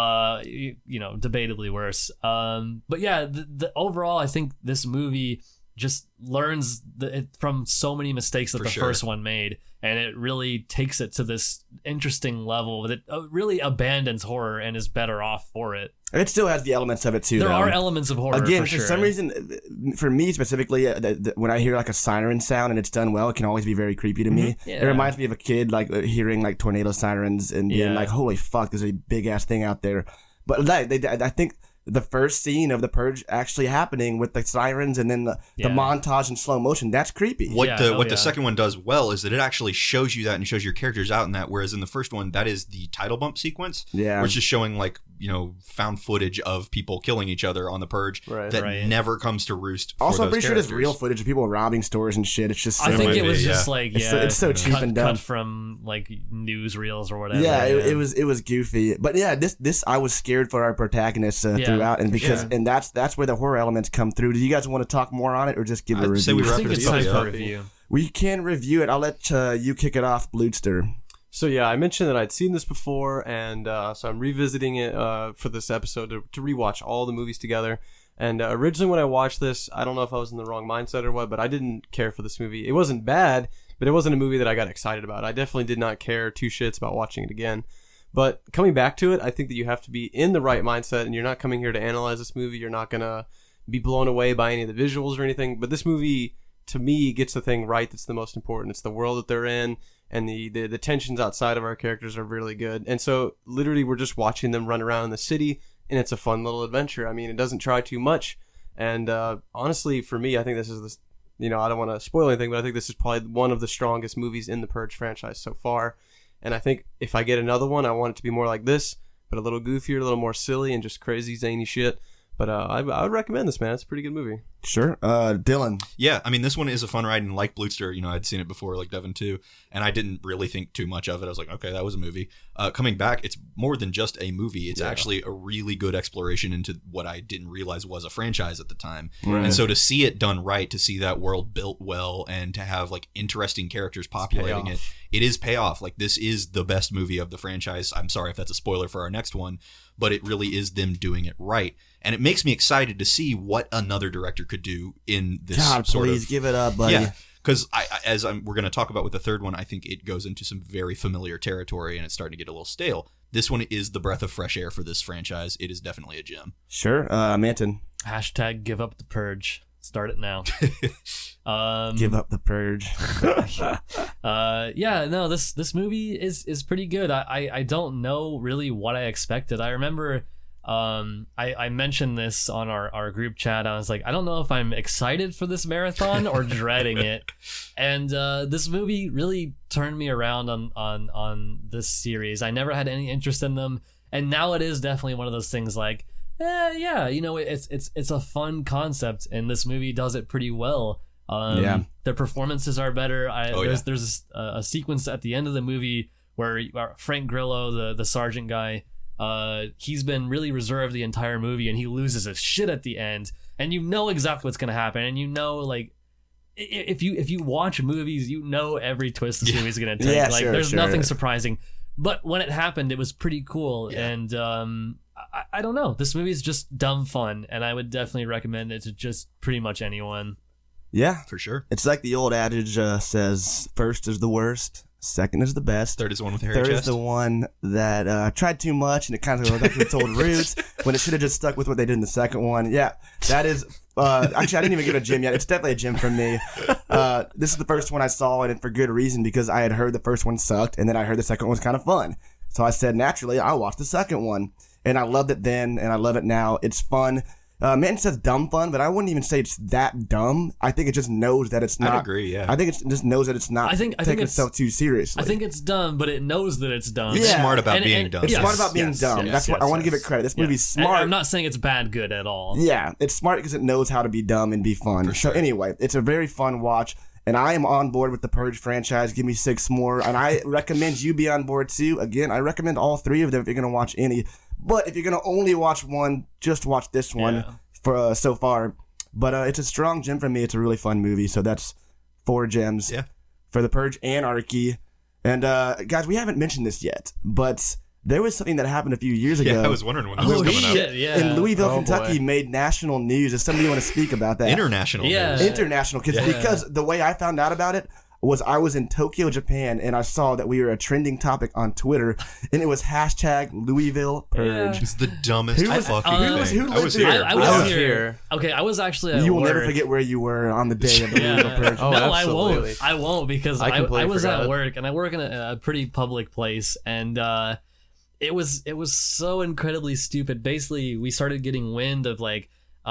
Debatably worse. But yeah, the overall, I think this movie just learns from so many mistakes that For the sure. first one made, and it really takes it to this interesting level that really abandons horror and is better off for it. And it still has the elements of it too. There though. are elements of horror. Again, for for sure. some reason, for me specifically, when I hear like a siren sound and it's done well, it can always be very creepy to me. Yeah. It reminds me of a kid like hearing like tornado sirens and being Yeah. like, "Holy fuck, there's a big ass thing out there." But I think the first scene of the purge actually happening with the sirens and then the Yeah. montage in slow motion, that's creepy. What Yeah, the oh, yeah. second one does well is that it actually shows you that and shows your characters out in that, whereas in the first one that is the title bump sequence, Yeah. where it's just showing like found footage of people killing each other on the purge Right. that Right. never comes to roost. For Also, I'm those pretty sure there's characters. real footage of people robbing stores and shit. It's just I think might it was be, just yeah. like It's so cheap cut, and dumb. cut from like newsreels or whatever. Yeah, it was goofy, but yeah, this I was scared for our protagonists Yeah, throughout, and for because sure. and that's where the horror elements come through. Do you guys want to talk more on it, or just give a I'd review? say we I wrap think it it's up. time Yeah. for a review. We can review it. I'll let you kick it off, Bloodster. So yeah, I mentioned that I'd seen this before, and so I'm revisiting it for this episode to rewatch all the movies together. And originally when I watched this, I don't know if I was in the wrong mindset or what, but I didn't care for this movie. It wasn't bad, but it wasn't a movie that I got excited about. I definitely did not care two shits about watching it again. But coming back to it, I think that you have to be in the right mindset, and you're not coming here to analyze this movie. You're not going to be blown away by any of the visuals or anything. But this movie, to me, gets the thing right that's the most important. It's the world that they're in, and the tensions outside of our characters are really good. And so literally we're just watching them run around in the city, and it's a fun little adventure. I mean, it doesn't try too much. And honestly, for me, I think this is this. I don't want to spoil anything, but I think this is probably one of the strongest movies in the Purge franchise so far. And I think if I get another one, I want it to be more like this, but a little goofier, a little more silly, and just crazy, zany shit. But I would recommend this, man. It's a pretty good movie. Sure, Dylan. Yeah, I mean, this one is a fun ride, and like Bloodster, I'd seen it before, like Devin too, and I didn't really think too much of it. I was like, okay, that was a movie. Coming back, it's more than just a movie. It's actually a really good exploration into what I didn't realize was a franchise at the time. Right. And so to see it done right, to see that world built well, and to have like interesting characters populating it, it is payoff. Like, this is the best movie of the franchise. I'm sorry if that's a spoiler for our next one, but it really is them doing it right. And it makes me excited to see what another director could do in this God, sort please of... give it up, buddy. Yeah, because we're going to talk about with the third one, I think it goes into some very familiar territory, and it's starting to get a little stale. This one is the breath of fresh air for this franchise. It is definitely a gem. Sure, Manton. Hashtag give up the purge. Start it now. Give up the purge. Yeah, no, this movie is pretty good. I don't know really what I expected. I remember I mentioned this on our group chat. I was like, I don't know if I'm excited for this marathon or dreading it. And this movie really turned me around on this series. I never had any interest in them, and now it is definitely one of those things like, yeah, you know, it's a fun concept, and this movie does it pretty well. Yeah. The performances are better. There's a sequence at the end of the movie where Frank Grillo, the sergeant guy, he's been really reserved the entire movie, and he loses his shit at the end, and you know exactly what's gonna happen, and you know, like, if you watch movies, you know every twist this movie's gonna take. Yeah, like, sure, there's sure. nothing surprising. But when it happened, it was pretty cool, Yeah. and I don't know. This movie is just dumb fun, and I would definitely recommend it to just pretty much anyone. Yeah. For sure. It's like the old adage says, first is the worst, second is the best. Third is the one with the hairy Third is chest. the one that tried too much and it kind of goes back to its old roots when it should have just stuck with what they did in the second one. Yeah, that is... actually, I didn't even give it a gym yet. It's definitely a gym for me. This is the first one I saw, and for good reason, because I had heard the first one sucked, and then I heard the second one was kind of fun. So I said, naturally, I'll watch the second one. And I loved it then, and I love it now. It's fun. Man says dumb fun, but I wouldn't even say it's that dumb. I think it just knows that it's not. I'd agree, yeah. I think it just knows that it's not I think taking it's- itself too seriously. I think it's dumb, but it knows that it's dumb. It's Yeah. smart about And- being and- dumb. It's Yes, smart about being yes, dumb. yes, That's what yes, I want to give yes. it credit. This Yeah. movie's And smart. I'm not saying it's bad good at all. Yeah, it's smart because it knows how to be dumb and be fun. So anyway, it's a very fun watch, and I am on board with the Purge franchise. Give me 6 more, and I recommend you be on board too. Again, I recommend all 3 of them if you're going to watch any. But if you're going to only watch one, just watch this one Yeah. for so far. But it's a strong gem for me. It's a really fun movie. So that's 4 gems Yeah. for the Purge Anarchy. And guys, we haven't mentioned this yet, but there was something that happened a few years ago. Yeah, I was wondering when this Oh was coming shit! up. Yeah. in Louisville, Oh, Kentucky, boy. made national news. Does somebody want to speak about that? International. Yeah. news. International, because the way I found out about it was I was in Tokyo, Japan, and I saw that we were a trending topic on Twitter, and it was hashtag Louisville Purge. It's the dumbest Who was- fucking who thing. lived I was here? here. I I was was here. here. Okay, I was actually at You will work. never forget where you were on the day of the Louisville Purge. Oh, no, absolutely. I won't because I I completely was forgot. at work, and I work in a pretty public place, and it was so incredibly stupid. Basically, we started getting wind of like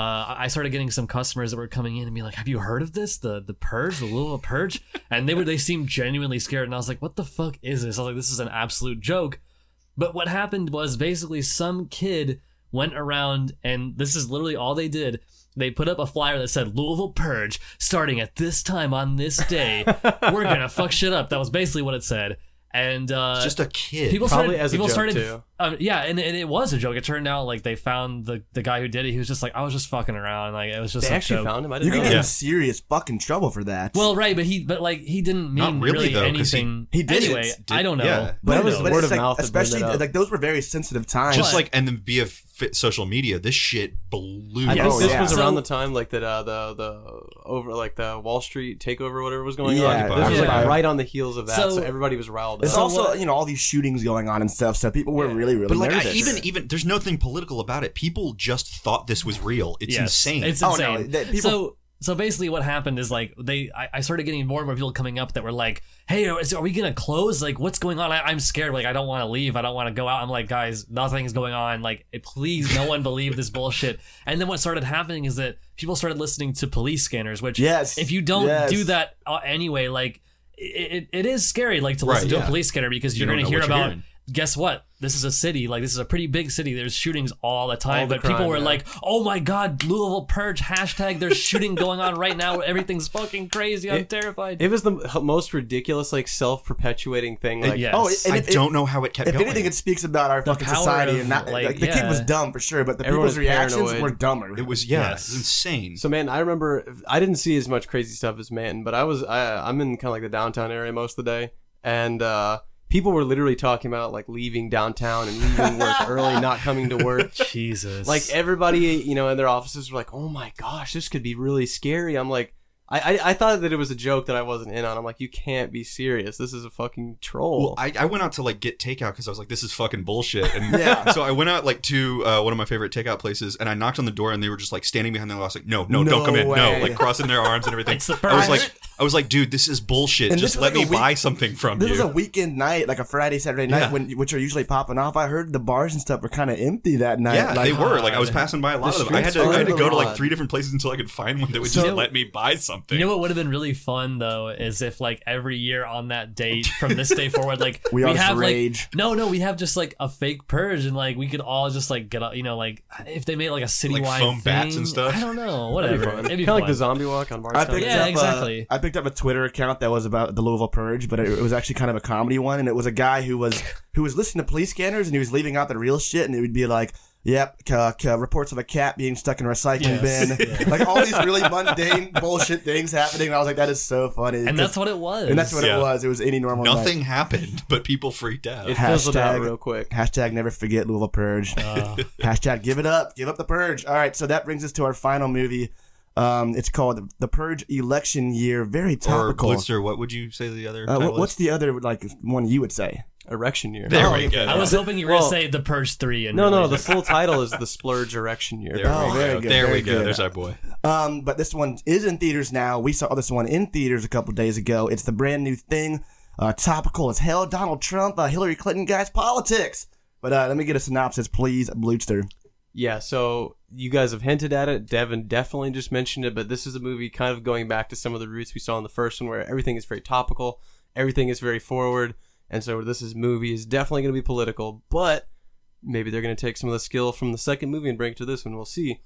I started getting some customers that were coming in and be like, "Have you heard of this? The Purge, the Louisville Purge?" And they seemed genuinely scared, and I was like, "What the fuck is this?" I was like, "This is an absolute joke." But what happened was basically some kid went around, and this is literally all they did. They put up a flyer that said Louisville Purge starting at this time on this day. We're gonna fuck shit up. That was basically what it said. And It's just a kid. people Probably started, as a people joke, started, too. Yeah, and it was a joke. It turned out like they found the guy who did it. He was just like, I was just fucking around. Like it was just They a actually joke. found him. I You didn't could know get that. in serious fucking trouble for that. Well, right, but he didn't mean Not really, though, 'cause anything. he didn't. Anyway, I don't know. Yeah. But it was but word it's of like, mouth that burned especially it up. like those were very sensitive times. Just But- like, and then via social media, this shit blew I up. think Oh, this yeah. was So- around the time like that the over like the Wall Street takeover, whatever was going Yeah, on. This was yeah. like right on the heels of that, So- so everybody was riled it's up. also what- all these shootings going on and stuff. So people were really But like, nervous. even there's nothing political about it. People just thought this was real. It's Yes, insane. It's Oh, insane. no, that people- So basically, what happened is like I started getting more and more people coming up that were like, "Hey, are we gonna close? Like, what's going on? I'm scared. Like, I don't want to leave. I don't want to go out." I'm like, "Guys, nothing's going on. Like, please, no one believe this bullshit." And then what started happening is that people started listening to police scanners, which Yes, if you don't yes. do that anyway, like it is scary, like to listen Right, to yeah. a police scanner because you're don't going to know hear what you're about. hearing. Guess what? This is a city. Like, this is a pretty big city. There's shootings all the time. All the but people crime, were yeah. like, "Oh my God, Louisville Purge, hashtag there's shooting going on right now. Everything's fucking crazy. I'm terrified." It was the most ridiculous, like self-perpetuating thing. Like, yeah. Oh, Yes. and I if, don't know how it kept if going. anything, it speaks about our fucking power society. of, And not, like, like the kid yeah. was dumb for sure, but the Everyone people's was reactions paranoid. were dumber. It was Yes. it was insane. So man, I remember I didn't see as much crazy stuff as Manton, but I'm in kind of like the downtown area most of the day, and people were literally talking about like leaving downtown and leaving work early, not coming to work. Jesus. Like everybody, in their offices were like, "Oh my gosh, this could be really scary." I'm like, I thought that it was a joke that I wasn't in on. I'm like, you can't be serious. This is a fucking troll. Well, I went out to like get takeout because I was like, this is fucking bullshit. And Yeah. so I went out like to one of my favorite takeout places, and I knocked on the door, and they were just like standing behind the door. I was like, no, No don't come in, way. no, like crossing their arms and everything. It's the I was like, dude, this is bullshit. And Just this was let like me a week- buy something from This you. was a weekend night, like a Friday, Saturday night, Yeah. which are usually popping off. I heard the bars and stuff were kind of empty that night. Yeah, like, they were. Like I was passing by a lot The of them. I had streets to are go to a like lot. 3 different places until I could find one that would So- just let me buy something. You know what would have been really fun though is if like every year on that date from this day forward, like We all just have rage. like we have just like a fake purge and like we could all just like get up, like if they made like a citywide foam thing, bats and stuff? I don't know, That'd whatever. be fun. It'd be Kind of like fun. the zombie walk on I Bardstown. picked Yeah, up, exactly. I picked up a Twitter account that was about the Louisville Purge, but it was actually kind of a comedy one, and it was a guy who was listening to police scanners, and he was leaving out the real shit, and it would be like, yep, reports of a cat being stuck in a recycling bin, like all these really mundane bullshit things happening. And I was like, that is so funny, And that's what it was. and that's what Yeah. it was. It was any normal Nothing night. happened, but people freaked out. It fizzled out Hashtag- real quick. Hashtag never forget Louisville Purge. Hashtag give it up the purge. All right, so that brings us to our final movie. It's called The Purge Election Year. Very Or topical. Blitzer, what would you say the other title What's is? the other like one you would say? Erection year. There Oh, we go. I was hoping you were Well- gonna say The Purge 3. And No, really the full title is The Splurge Erection Year. There Oh, we very go. good, There very we go. good. There's our boy. But this one is in theaters now. We saw this one in theaters a couple days ago. It's the brand new thing. Topical as hell. Donald Trump, Hillary Clinton, guys, politics. But let me get a synopsis, please, Blutster. Yeah, so you guys have hinted at it. Devin definitely just mentioned it, but this is a movie kind of going back to some of the roots we saw in the first one where everything is very topical, everything is very forward, and so movie is definitely going to be political, but maybe they're going to take some of the skill from the second movie and bring it to this one. We'll see.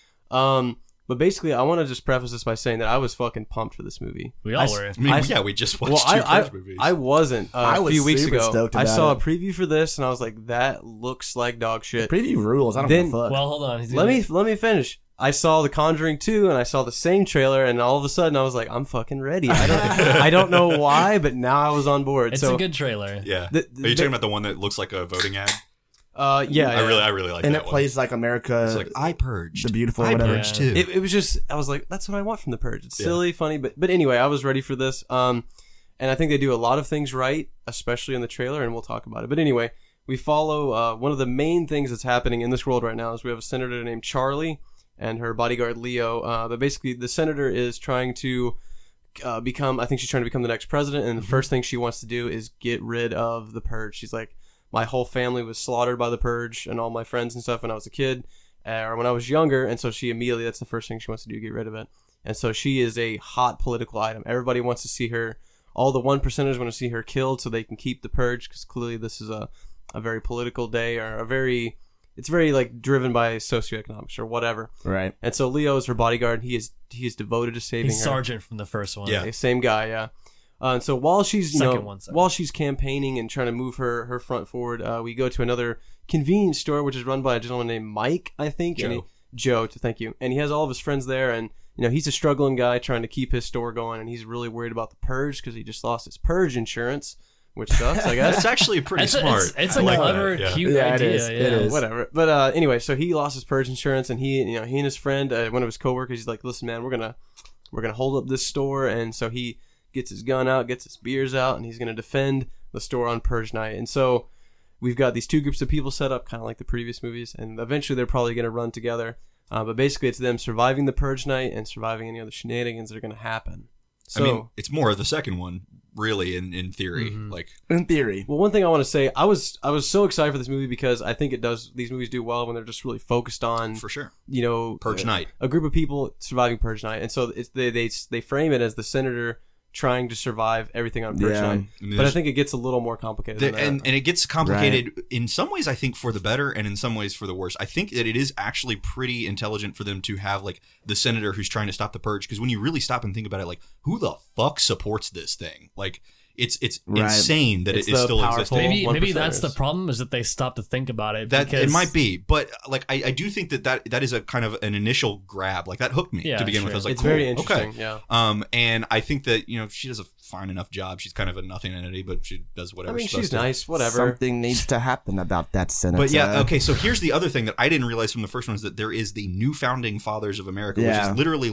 But basically, I want to just preface this by saying that I was fucking pumped for this movie. We all were. I mean, I- we just watched Well, two Purge movies. I wasn't I a was few weeks super ago. stoked I about saw it. a preview for this, and I was like, "That looks like dog shit." Preview rules. I don't Then- give a fuck. Well, hold on. He's Let gonna- me finish. I saw The Conjuring 2 and I saw the same trailer, and all of a sudden I was like, I'm fucking ready. I don't know why, but now I was on board. It's so a good trailer. yeah. the- Are you talking about the one that looks like a voting ad? yeah, I really like and that it one. plays like America. It's like I purged. the Beautiful or I whatever. purged Yeah. too. it was just I was like, that's what I want from The Purge. It's Yeah. silly, funny, but anyway, I was ready for this. And I think they do a lot of things right, especially in the trailer, and we'll talk about it. But anyway, we follow one of the main things that's happening in this world right now is we have a senator named Charlie and her bodyguard Leo. But basically, the senator is trying to become. I think she's trying to become the next president, and the first thing she wants to do is get rid of the Purge. She's like, my whole family was slaughtered by the Purge, and all my friends and stuff when I was a kid, or when I was younger, and so she immediately, that's the first thing she wants to do, get rid of it. And so she is a hot political item. Everybody wants to see her. All the 1%ers want to see her killed so they can keep the Purge, because clearly this is a very political day, or it's very like driven by socioeconomics or whatever. Right. And so Leo is her bodyguard. He is devoted to saving He's her. Sergeant from the first one. Yeah. Okay, same guy, yeah. And so while she's Second one, sorry. while she's campaigning and trying to move her front forward, we go to another convenience store which is run by a gentleman named Mike, I think. Joe. Thank you. And he has all of his friends there, and he's a struggling guy trying to keep his store going, and he's really worried about the Purge because he just lost his Purge insurance, which sucks, I guess. It's actually pretty smart. It's I a like clever, that, yeah. cute Yeah, it idea. is. Yeah. It is. Whatever. But anyway, so he lost his Purge insurance, and he and his friend, one of his coworkers, he's like, "Listen, man, we're gonna hold up this store," and so he gets his gun out, gets his spears out, and he's gonna defend the store on Purge night. And so we've got these two groups of people set up, kind of like the previous movies, and eventually they're probably gonna run together. But basically, it's them surviving the Purge night and surviving any other shenanigans that are gonna happen. So, I mean, it's more of the second one, really, in theory. Mhm. Like, In theory. well, one thing I want to say, I was so excited for this movie because I think these movies do well when they're just really focused on, for sure. Purge Night. a group of people surviving Purge night, and so it's they frame it as the senator trying to survive everything on Purge Yeah. night. And But I there's- think it gets a little more complicated than that. and it gets complicated in some ways, I think, for the better, and in some ways for the worse. I think that it is actually pretty intelligent for them to have like the senator who's trying to stop the Purge, because when you really stop and think about it, like, who the fuck supports this thing? Like, it's Right. insane that It's it is the still powerful existing. Maybe that's the 1%ers. problem, is that they stop to think about it. That because, it might be, but like I do think that is a kind of an initial grab. Like that hooked me Yeah, to begin with. sure. I was like, It's cool, very interesting. Okay. Yeah. And I think that she does a fine enough job. She's kind of a nothing entity, but she does I whatever. mean, supposed she's to. nice. Whatever. Something needs to happen about that senator. But yeah, okay. So here's the other thing that I didn't realize from the first one is that there is the New Founding Fathers of America, which Yeah. is literally like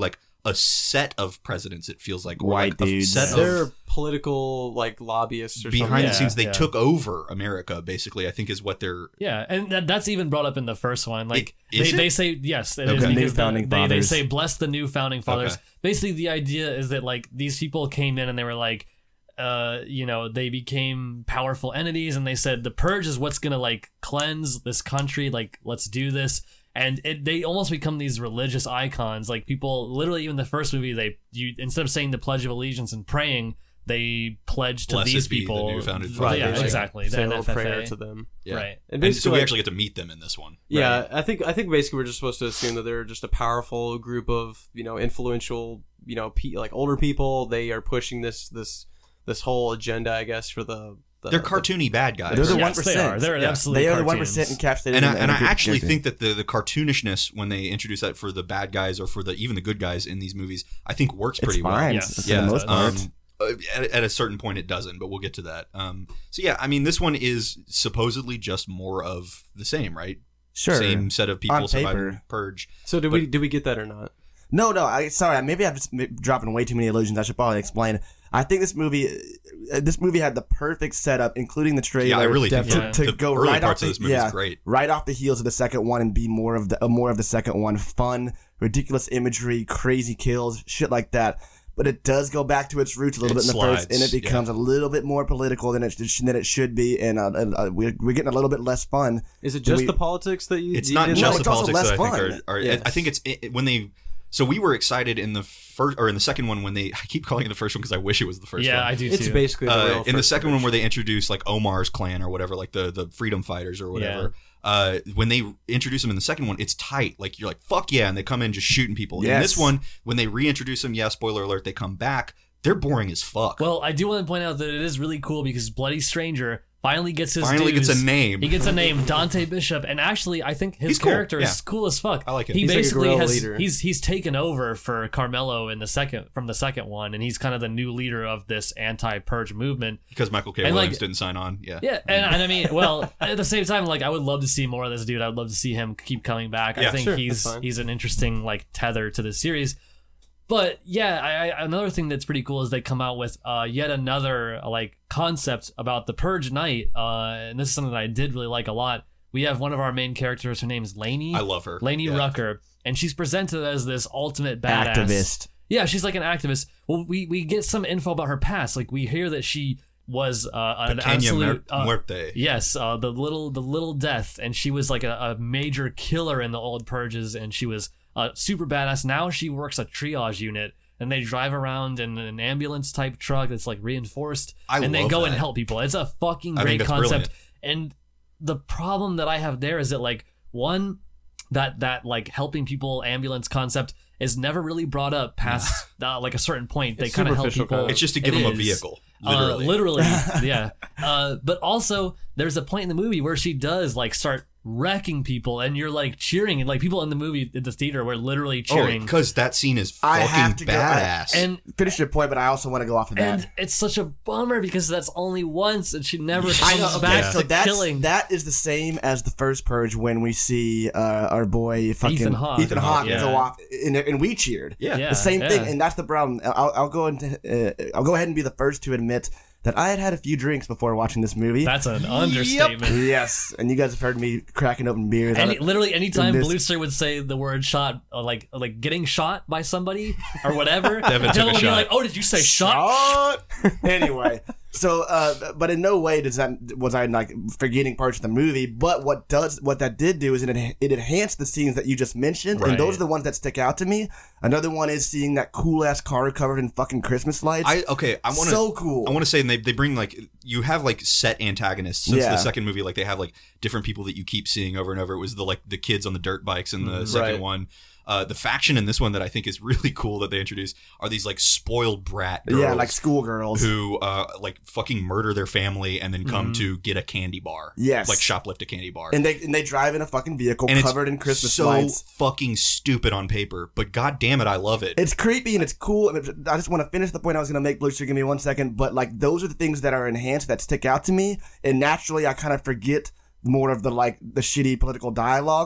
a set of presidents. It feels like, or White like dudes. a set They're of political like lobbyists or behind something. the scenes. They Yeah. took over America, basically. I think is what they're. Yeah, and that's even brought up in the first one. Like Is they it? say yes, it Okay. is The new because founding they fathers. say bless the new founding fathers. Okay. Basically, the idea is that like these people came in and they were like, they became powerful entities, and they said the purge is what's gonna like cleanse this country. Like, let's do this. And they almost become these religious icons. Like people, literally, even the first movie, instead of saying the Pledge of Allegiance and praying, they pledge to Blessed these be the people. new founded Right, fathers. yeah, Yeah. exactly. Say The a little prayer NFFA. to them. Yeah. Right. And And so we like- actually get to meet them in this one. Yeah, I think basically we're just supposed to assume that they're just a powerful group of influential like older people. They are pushing this whole agenda, I guess, for the They're cartoony bad guys. They're the Yes, they 1%. are. They're Yeah. absolutely They are the cartoons. 1% encapsulated. and in I a group actually character. think that the cartoonishness when they introduce that for the bad guys or for even the good guys in these movies, I think works it's pretty well. fine Yes. for Yeah, the most part. At a certain point it doesn't, but we'll get to that. So yeah, I mean, this one is supposedly just more of the same, right? Sure. Same set of people On surviving paper. purge. So did we get that or not? No. Sorry. Maybe I'm just dropping way too many illusions. I should probably explain. I think this movie had the perfect setup, including the trailer. Yeah, I really think Yeah. to the go early right parts off of this the, movie yeah, is great. right off the heels of the second one and be more of the second one. Fun, ridiculous imagery, crazy kills, shit like that. But it does go back to its roots a little It bit in the first, slides, and it becomes a little bit more political than it should be, and we're getting a little bit less fun. Is it just we- the politics that you? It's you not didn't just like? the it's also politics that I less think fun. are Yes. I think it's when they. So we were excited in the first or in the second one when I keep calling it the first one because I wish it was the first one. Yeah, I do It's too. basically the real In the first second one version. where they introduce like Omar's clan or whatever, like the freedom fighters or whatever. When they introduce them in the second one, it's tight. Like you're like, fuck yeah, and they come in just shooting people. In Yes. this one, when they reintroduce them, yeah, spoiler alert, they come back. They're boring as fuck. Well, I do want to point out that it is really cool because Bloody Stranger finally gets his Finally dues. gets a name. He gets a name, Dante Bishop, and actually, I think his He's cool, character yeah. is cool as fuck. I like it. He He's like a basically guerrilla has leader. he's taken over for Carmelo in the second one, and he's kind of the new leader of this anti-purge movement. because Michael K. And, Williams like- didn't sign on. Yeah. Yeah, and I mean, well, at the same time, like I would love to see more of this dude. I'd love to see him keep coming back. I Yeah, think sure, he's that's fine. he's an interesting like tether to the series. But yeah, I another thing that's pretty cool is they come out with yet another like concept about the Purge Night, and this is something that I did really like a lot. We have one of our main characters. Her name is Lainey. I love her. Lainey Yeah. Rucker, and she's presented as this ultimate badass Activist. Yeah, she's like an activist. Well, we get some info about her past. Like we hear that she was an Pequeña absolute Muerte. yes, the little death, and she was like a major killer in the old purges, and she was super badass. Now she works a triage unit, and they drive around in an ambulance type truck that's like reinforced, and they love go and that. help people. It's a fucking I think great that's concept. brilliant. And the problem that I have there is that like one that like helping people ambulance concept is never really brought up past like a certain point. They It's kind of help superficial people. kind of. It's just to give It them a is. vehicle. Literally. Literally, yeah. But also, there's a point in the movie where she does like start wrecking people, and you're like cheering, and like people in the movie at the theater were literally Oh, cheering. because that scene is I have fucking to go- badass. and Finish your point, but I also want to go off of that. and it's such a bummer because that's only once, and she never I comes know. Okay, back so to that's killing. that is the same as the first Purge when we see our boy fucking Ethan Hawke. Yeah. go off, and we cheered. yeah. Yeah. The same thing, and that's the problem. I'll go ahead and be the first to admit that I had a few drinks before watching this movie. That's an understatement. Yes, and you guys have heard me cracking open beers. Literally, anytime this- Blooster would say the word "shot," like getting shot by somebody or whatever, Devin took Dylan a would be shot. like, "Oh, did you say shot?" Anyway, so but in no way was I like forgetting parts of the movie. But what that did do is it enhanced the scenes that you just mentioned, Right. and those are the ones that stick out to me. Another one is seeing that cool ass car covered in fucking Christmas lights. I want to so cool. I want to say, and they bring like you have like set antagonists since Yeah. the second movie. Like they have like different people that you keep seeing over and over. It was the kids on the dirt bikes in the second Right. one. The faction in this one that I think is really cool that they introduced are these like spoiled brat girls. Yeah, like schoolgirls. who like fucking murder their family and then come to get a candy bar. Yes. like shoplift a candy bar. And they drive in a fucking vehicle And covered in Christmas so lights. fucking stupid on paper, but god damn it, I love it. It's creepy and it's cool. I just want to finish the point I was going to make, Blooster. Give me 1 second. But like those are the things that are enhanced that stick out to me, and naturally I kind of forget more of the shitty political dialogue.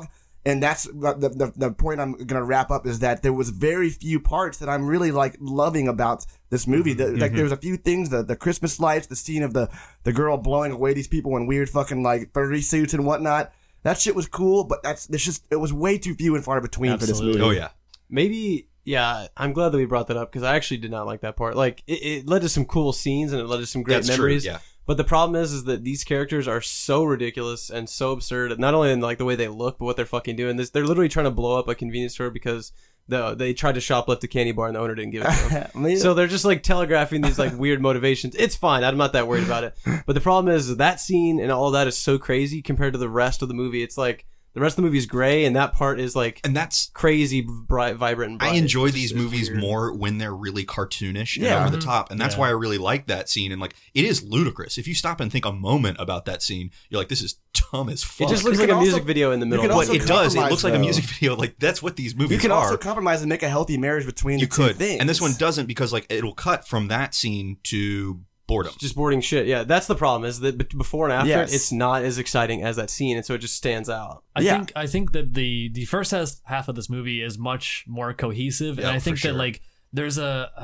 And that's the point I'm going to wrap up is that there was very few parts that I'm really like loving about this movie. Like there's a few things, the Christmas lights, the scene of the girl blowing away these people in weird fucking like furry suits and whatnot. That shit was cool, but it was way too few and far between Absolutely. for this movie. Oh yeah. Maybe, yeah, I'm glad that we brought that up because I actually did not like that part. Like, it led to some cool scenes and it led to some great That's memories. true, yeah. But the problem is that these characters are so ridiculous and so absurd, not only in like the way they look, but what they're fucking doing. They're literally trying to blow up a convenience store because they tried to shoplift a candy bar and the owner didn't give it to them. I mean, So they're just like telegraphing these like weird motivations. It's fine. I'm not that worried about it. But the problem is that scene and all that is so crazy compared to the rest of the movie. It's like the rest of the movie is gray and that part is like And that's crazy, bright, vibrant, and bright. I enjoy It's these just- it's movies weird. more when they're really cartoonish Yeah. and over the top, and that's Yeah. why I really like that scene. And like, it is ludicrous. If you stop and think a moment about that scene, you're like, this is dumb as fuck. It just looks You like can a music also- video in the middle. can of but also it does. It compromise, looks like a though. music video. Like that's what these movies you can are. also compromise and make a healthy marriage between You the two could, things. and this one doesn't because like it'll cut from that scene to boredom. Just boring shit. Yeah, that's the problem. Is that before and after, Yes. it's not as exciting as that scene, and so it just stands out. I think that the first half of this movie is much more cohesive, and Yeah, I think for that sure. like there's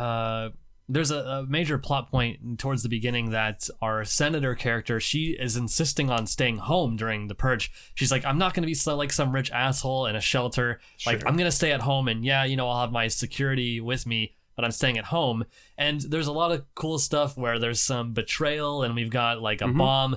a major plot point towards the beginning that our senator character, she is insisting on staying home during the purge. She's like, I'm not going to be like some rich asshole in a shelter. Like I'm going to stay at home, and yeah, I'll have my security with me, but I'm staying at home. And there's a lot of cool stuff where there's some betrayal, and we've got like a bomb.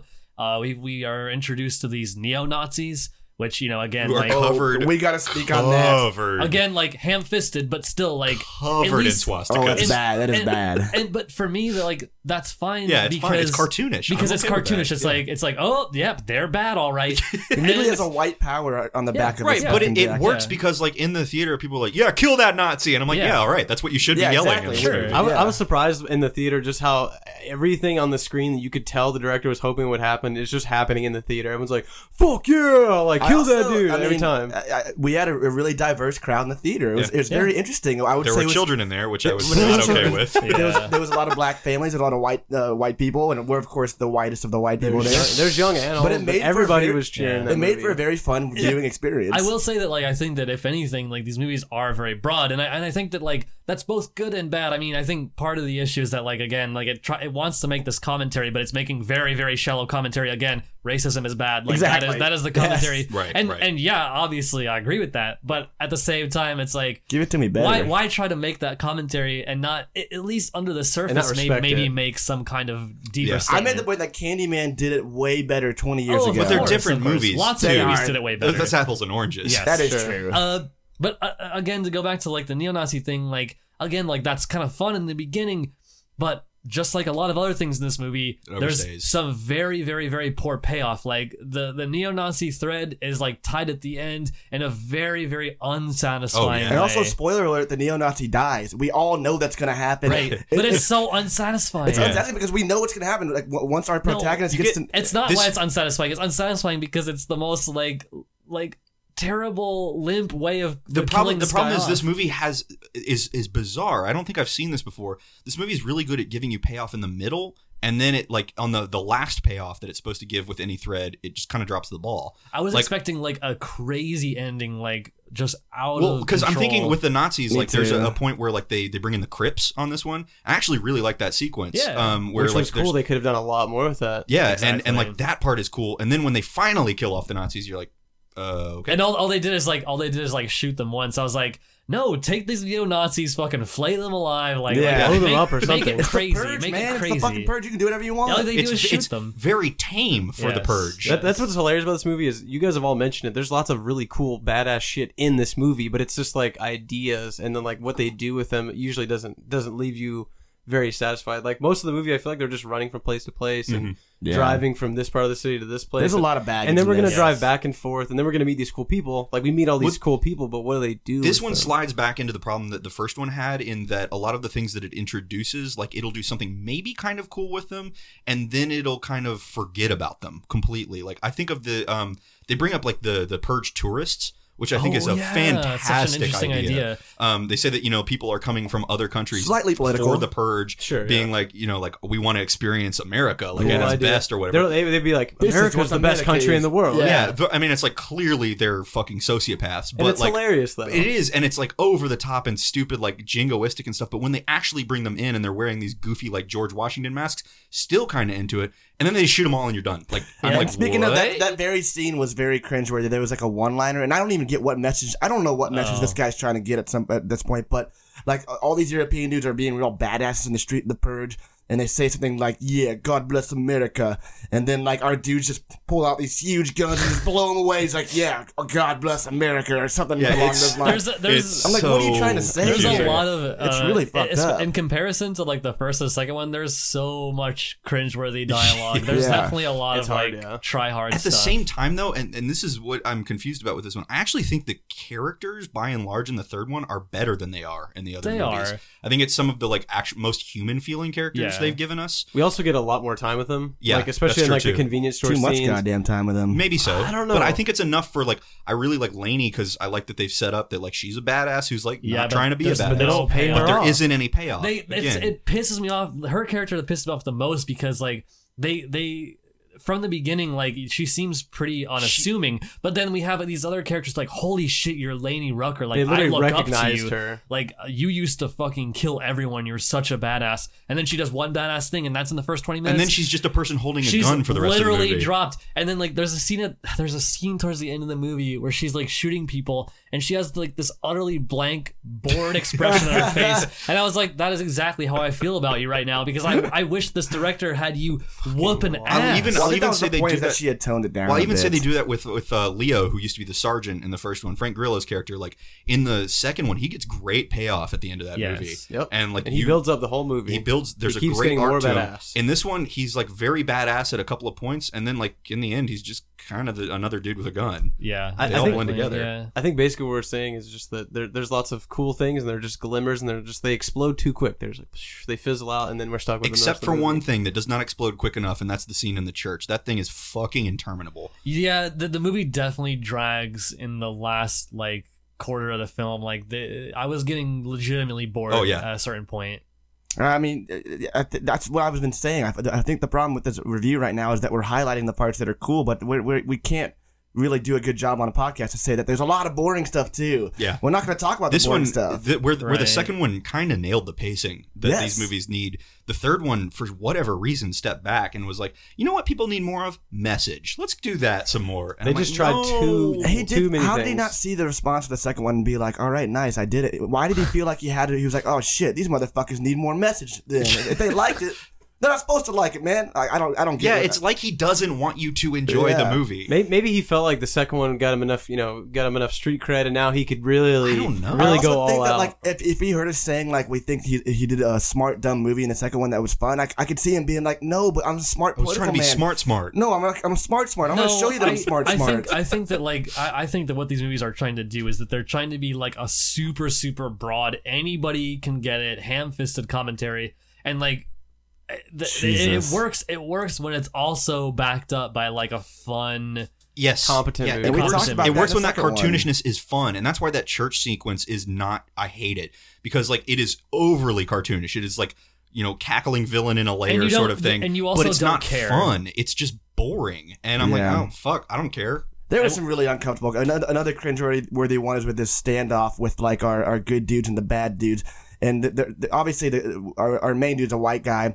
We are introduced to these neo-Nazis, which again, Who are like covered. we got to speak on that. Covered. again, like ham-fisted, but still like Covered at in least- swastika. Oh, it's And- bad. That is and- bad. But for me, like that's fine. Yeah, it's because, fine. It's cartoonish. because I'm it's okay with cartoonish. that. It's like, oh, yeah, they're bad, all right. It really has a white power on the back of Right, his but fucking it jacket. works Yeah. because like in the theater, people are like, "Yeah, kill that Nazi," and I'm like, Yeah. "Yeah, all right, that's what you should Yeah, be yelling." exactly. in this Sure. movie. Yeah. I was surprised in the theater just how everything on the screen that you could tell the director was hoping would happen is just happening in the theater. Everyone's like, "Fuck yeah!" Like I kill also- that dude I every mean, time. we had a really diverse crowd in the theater. It was, Yeah. it was very interesting. I would There say were it was, children in there, which I was There were not okay children. with. There was a lot of black families and a lot of white people, and we're of course the whitest of the white people there. There's young and old, But it made for everybody a very- was cheering. Yeah. that It made movie. for a very fun viewing experience. I will say that, like, I think that if anything, like, these movies are very broad, and I think that, like, that's both good and bad. I mean, I think part of the issue is that, like, again, like, it wants to make this commentary, but it's making very, very shallow commentary. Again, racism is bad. Like, Exactly. that is the commentary. Yes. Right, and right. and yeah, obviously, I agree with that. But at the same time, it's like, Give it to me better. why try to make that commentary and not at least under the not surface respect maybe it. make some kind of deeper Yeah. I statement. made the point that Candyman did it way better 20 years Oh, ago. But they're course, different of course. movies, Lots of too. movies did it way better. That's apples and oranges. Yes. That is Sure. true. But again, to go back to like the neo-Nazi thing, like again, like that's kind of fun in the beginning, but just like a lot of other things in this movie, It there's overstays. some very, very, very poor payoff. Like the neo-Nazi thread is like tied at the end in a very, very unsatisfying Oh, yeah. And way. also, spoiler alert: the neo-Nazi dies. We all know that's going to happen. right, but it's so unsatisfying. it's unsatisfying because we know what's going to happen. Like once our protagonist you gets get- to, It's not This- why it's unsatisfying. It's unsatisfying because it's the most like terrible, limp way of The killing problem this is guy this off. movie is bizarre. I don't think I've seen this before. This movie is really good at giving you payoff in the middle, and then it like on the last payoff that it's supposed to give with any thread, it just kind of drops the ball. I was like- expecting like a crazy ending, like just out Well, of because I'm thinking control. with the Nazis, Me like there's too. a point where like they bring in the Crips on this one. I actually really like that sequence. Yeah. Where Which like was cool. They could have done a lot more with that. yeah, Exactly. and like that part is cool. And then when they finally kill off the Nazis, you're like, okay. And all they did is like shoot them once. I was like, no, take these neo-Nazis, fucking flay them alive, like, Yeah. like Blow them make, up or make something. it it's crazy, the purge, make man. it crazy. It's the fucking purge. You can do whatever you want. All they do is shoot it's them. very tame for the Yes. purge. That's what's hilarious about this movie is you guys have all mentioned it. There's lots of really cool, badass shit in this movie, but it's just like ideas, and then like what they do with them usually doesn't leave you very satisfied. Like most of the movie, I feel like they're just running from place to place and Yeah. driving from this part of the city to this place. There's a lot of baggage. and then we're in gonna this. drive back and forth, and then we're gonna meet these cool people. Like we meet all these cool people, but what do they do? This with one them? slides back into the problem that the first one had in that a lot of the things that it introduces, like it'll do something maybe kind of cool with them, and then it'll kind of forget about them completely. Like I think of the they bring up like the purge tourists, which I think is a Such fantastic an interesting idea. They say that people are coming from other countries Slightly political. for the purge, Sure, being like we want to experience America like at Cool its idea. best or whatever. They'd be like, This is America's what the best America country is. in the world. Yeah. I mean, it's like clearly they're fucking sociopaths, And but it's like hilarious, though. it is, and it's like over the top and stupid, like jingoistic and stuff. But when they actually bring them in and they're wearing these goofy like George Washington masks, still kind of into it. And then they shoot them all and you're done. Like I'm Yeah. like, Speaking what? of that very scene was very cringeworthy. There was like a one-liner, and I don't even get what message. I don't know what message this guy's trying to get at this point. But like all these European dudes are being real badasses in the street in the purge, and they say something like, "Yeah, God bless America," and then like our dudes just pull out these huge guns and just blow them away. He's like, "Yeah, God bless America," or something along those lines. There's I'm like, what are you trying to say? There's here? a lot of It's really fucked up. in comparison to like the first and the second one. There's so much cringeworthy dialogue. There's Yeah. definitely a lot It's of hard, like yeah. try hard At stuff. the same time, though, and this is what I'm confused about with this one. I actually think the characters, by and large, in the third one are better than they are in the other They movies. are. I think it's some of the like most human feeling characters Yeah. they've given us. We also get a lot more time with them. Yeah, like especially that's in like true, the too. convenience store Too much scenes. goddamn time with him. Maybe so. I don't know. But I think it's enough for like I really like Lainey because I like that they've set up that like she's a badass who's like Yeah, not but trying to be a there's badass. But they don't pay payoff. her But there off. isn't any payoff. It pisses me off. Her character that pisses me off the most because like they from the beginning, like she seems pretty unassuming, but then we have these other characters like, holy shit, you're Lainey Rucker. Like They literally I look up to recognized you. her. Like you used to fucking kill everyone. You're such a badass. And then she does one badass thing, and that's in the first 20 minutes. and then she's just a person holding a She's gun for the rest of the literally movie. dropped. And then like there's a scene towards the end of the movie where she's like shooting people, and she has like this utterly blank, bored expression on her face. And I was like, that is exactly how I feel about you right now, because I wish this director had you whooping ass. I'll I think even that was say the they point do is that that. she had toned it down. Well, I a even say bit. they do that with Leo, who used to be the sergeant in the first one. Frank Grillo's character, like in the second one, he gets great payoff at the end of that Yes. movie. Yep. And like And he builds up the whole movie. He builds. There's He a keeps great getting more arc to him. badass. In this one, he's like very badass at a couple of points, and then like in the end, he's just kind of another dude with a gun. Yeah, I They all think- blend together. Yeah. I think basically what we're saying is just that there's lots of cool things and they're just glimmers and they explode too quick. There's like they fizzle out and then we're stuck with them the Except rest of for the movie. one thing that does not explode quick enough, and that's the scene in the church. That thing is fucking interminable. Yeah, the movie definitely drags in the last like quarter of the film. Like I was getting legitimately bored Oh, yeah. at a certain point. I mean, that's what I've been saying. I think the problem with this review right now is that we're highlighting the parts that are cool, but we can't really do a good job on a podcast to say that there's a lot of boring stuff too. Yeah. We're not going to talk about This the boring one, stuff. where the Right. second one kind of nailed the pacing that Yes. these movies need. The third one, for whatever reason, stepped back and was like, you know what people need more of? Message. Let's do that some more. And They I'm just like, tried no. too many How did he things. not see the response to the second one and be like, "All right, nice, I did it"? Why did he feel like he had to? He was like, "Oh shit, these motherfuckers need more message." Then if they liked it, they're not supposed to like it, man. I don't get Yeah, it. it's like he doesn't want you to enjoy Yeah. the movie. Maybe he felt like the second one got him enough street cred, and now he could really, I don't know. I really also go think all that, out. like, if he heard us saying like we think he did a smart dumb movie in the second one that was fun, I could see him being like, "No, but I'm a smart I was political trying to be man. smart. No, I'm smart. I'm going to show you that I'm smart. I think that like I think that what these movies are trying to do is that they're trying to be like a super broad, anybody can get it, ham-fisted commentary, and like it Jesus. works. It works when it's also backed up by like a fun. Yes, Competent movie. And we It talked works- about it that works in when the that second one. cartoonishness is fun, and that's why that church sequence is not. I hate it because like it is overly cartoonish. It is like cackling villain in a layer you sort don't- of thing. and you also but it's don't not care. fun. It's just boring, and I'm Yeah. like, oh fuck, I don't care. There was some really uncomfortable. Another cringe-worthy one is with this standoff with like our good dudes and the bad dudes, and obviously our main dude's a white guy,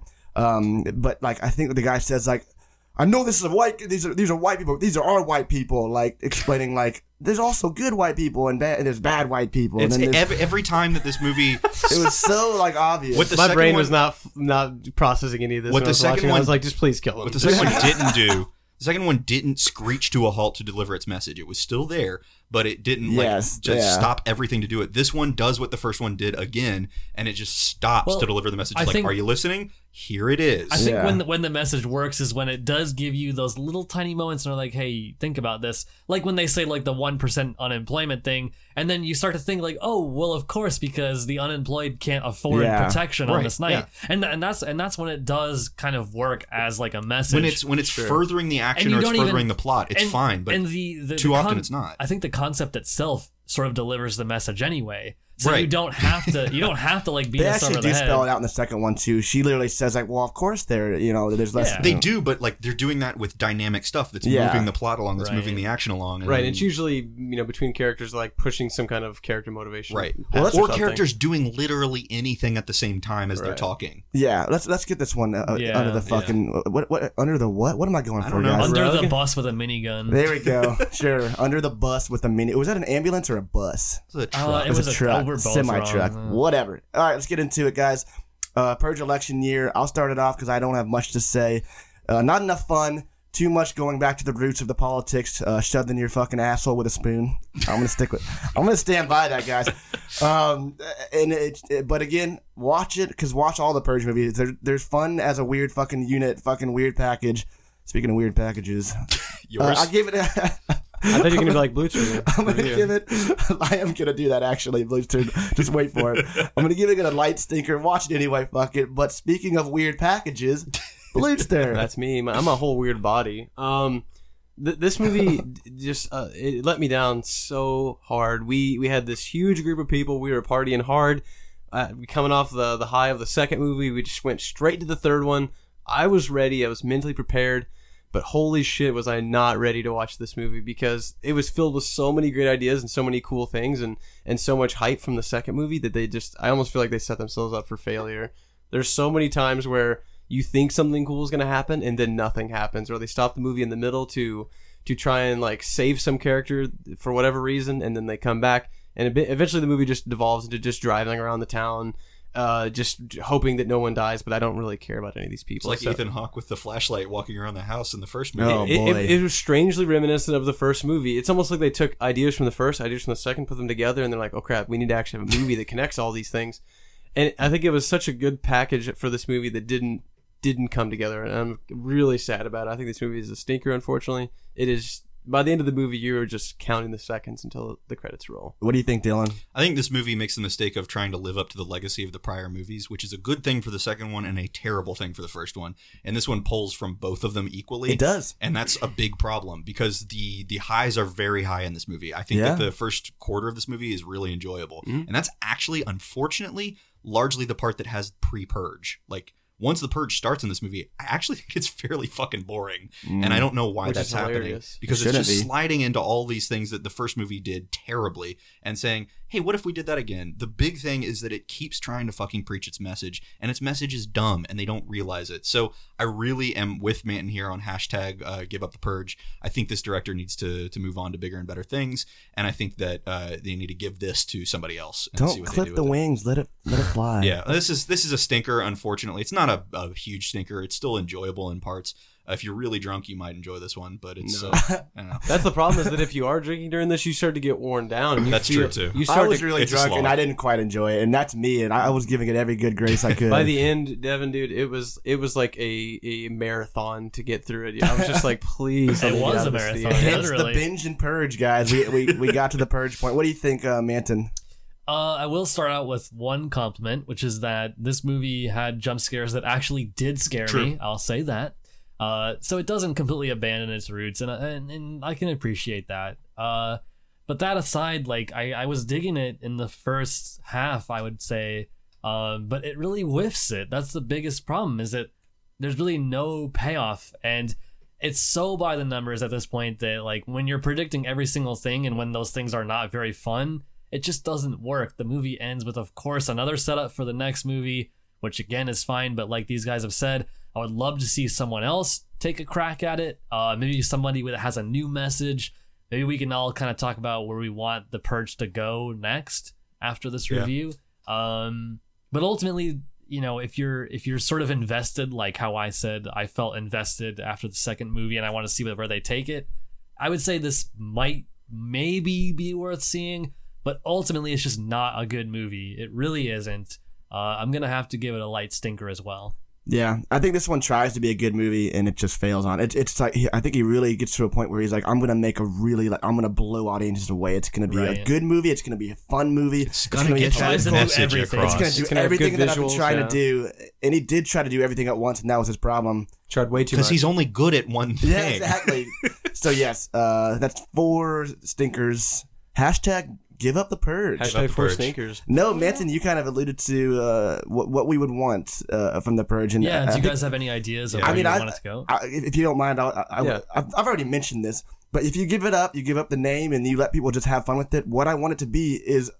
but like I think the guy says like, "I know this is these are white people. These are our white people." Like explaining like there's also good white people and there's bad white people. It's and then there's- every time that this movie. it was so like obvious. What the My second brain one- was not processing any of this. What when the I was second watching it. one- I was like, just please kill him. What the second one didn't do. The second one didn't screech to a halt to deliver its message. It was still there, but it didn't Yes, just yeah. stop everything to do it. This one does what the first one did again, and it just stops Well, to deliver the message. I Like, think- are you listening? here it is. I think Yeah. when the message works is when it does give you those little tiny moments and are like, hey, think about this. Like when they say like the 1% unemployment thing, and then you start to think like, oh, well, of course, because the unemployed can't afford Yeah. protection on Right, this night, and that's when it does kind of work as like a message. when it's furthering the action you or it's don't furthering even- the plot, it's and- fine. But and the too the often it's not. I think the concept itself sort of delivers the message anyway. So Right. you don't have to like beat They us actually over do the head. spell it out in the second one too. She literally says like, "Well, of course there's less." Yeah. They do, but like they're doing that with dynamic stuff that's Yeah. moving the plot along, that's Right. moving the action along. Right, and it's usually between characters like pushing some kind of character motivation, right. Well, that's or something. characters doing literally anything at the same time as they're Right. talking. Yeah, let's get this one Yeah, under the fucking what under the what? What am I going I for, don't know. guys? Under the Rogue? bus with a minigun. There we go. Sure, under the bus with a mini. Was that an ambulance or a bus? It's a truck. It was a a truck, we're both semi truck, wrong. whatever. All right, let's get into it, guys. Purge election year. I'll start it off because I don't have much to say. Not enough fun. Too much going back to the roots of the politics shoved in your fucking asshole with a spoon. I'm gonna stand by that, guys. But again, watch it because watch all the Purge movies. There's fun as a weird fucking unit, fucking weird package. Speaking of weird packages, Yours. I give it. I thought you were gonna be like Blue Tree. I'm gonna give it. I am gonna do that actually. Blue Turd. Just wait for it. I'm gonna give it a light stinker. Watch it anyway. Fuck it. But speaking of weird packages, Bluester. That's me. I'm a whole weird body. This movie just it let me down so hard. We had this huge group of people. We were partying hard. Coming off the high of the second movie, we just went straight to the third one. I was ready. I was mentally prepared. But holy shit, was I not ready to watch this movie because it was filled with so many great ideas and so many cool things and so much hype from the second movie that I almost feel like they set themselves up for failure. There's so many times where you think something cool is going to happen and then nothing happens, or they stop the movie in the middle to try and like save some character for whatever reason, and then they come back and eventually the movie just devolves into just driving around the town, just hoping that no one dies, but I don't really care about any of these It's people. like So- Ethan Hawke with the flashlight walking around the house in the first movie. Oh, it, boy. it was strangely reminiscent of the first movie. It's almost like they took ideas from the first, ideas from the second, put them together, and they're like, oh crap, we need to actually have a movie that connects all these things. And I think it was such a good package for this movie that didn't come together, and I'm really sad about it. I think this movie is a stinker, unfortunately. It is. By the end of the movie, you're just counting the seconds until the credits roll. What do you think, Dylan? I think this movie makes the mistake of trying to live up to the legacy of the prior movies, which is a good thing for the second one and a terrible thing for the first one. And this one pulls from both of them equally. It does. And that's a big problem because the highs are very high in this movie. I think Yeah. that the first quarter of this movie is really enjoyable. And that's actually, unfortunately, largely the part that has pre-Purge. Like, once the Purge starts in this movie, I actually think it's fairly fucking boring. And I don't know why Which that's is happening. hilarious. Because It it's shouldn't just be. sliding into all these things that the first movie did terribly and saying, hey, what if we did that again? The big thing is that it keeps trying to fucking preach its message, and its message is dumb, and they don't realize it. So I really am with Manton here on hashtag give up the Purge. I think this director needs to move on to bigger and better things, and I think that they need to give this to somebody else and see Don't what they clip do the with it. wings. Let it fly. Yeah, this is a stinker. Unfortunately, it's not a huge stinker. It's still enjoyable in parts. If you're really drunk, you might enjoy this one, but it's I don't know. That's the problem, is that if you are drinking during this, you start to get worn down. And you That's feel- true, too. You I start was to, really it's a drunk and slog. I didn't quite enjoy it, and that's me. And I was giving it every good grace I could. by the end, Devin, dude, it was like a marathon to get through it. I was just like, please. let It me get was out a of this marathon. theater. it's the literally. binge and purge, guys. We got to the purge point. What do you think, Manton? I will start out with one compliment, which is that this movie had jump scares that actually did scare True. me. I'll say that. So it doesn't completely abandon its roots, and I can appreciate that. But that aside, like I was digging it in the first half, I would say, but it really whiffs it. That's the biggest problem, is that there's really no payoff, and it's so by the numbers at this point that like when you're predicting every single thing and when those things are not very fun, it just doesn't work. The movie ends with, of course, another setup for the next movie, which again is fine, but like these guys have said, I would love to see someone else take a crack at it. Maybe somebody that has a new message. Maybe we can all kind of talk about where we want the Purge to go next after this Yeah. review. But ultimately, you know, if you're sort of invested, like how I said I felt invested after the second movie and I want to see where they take it, I would say this might maybe be worth seeing, but ultimately it's just not a good movie. It really isn't. I'm gonna have to give it a light stinker as well. Yeah, I think this one tries to be a good movie and it just fails on it. It's like I think he really gets to a point where he's like, I'm gonna make a really I'm gonna blow audiences away. It's gonna be a Right. good movie. It's gonna be a fun movie. It's gonna be get a tries the to do message everything. across. It's gonna do It's gonna have everything good that I've been visuals, trying yeah. to do, and he did try to do everything at once, and that was his problem. Tried way too Because much. he's only good at one thing. Yeah, exactly. So yes, that's 4 stinkers. Hashtag give up the purge. Hashtag the 4 purge. stinkers. No, Manson, you kind of alluded to what we would want from the purge. And Yeah, I do you think- guys have any ideas of Yeah. where I mean, you I- want it to go? if you don't mind, Yeah. I've already mentioned this, but if you give it up, you give up the name, and you let people just have fun with it. What I want it to be is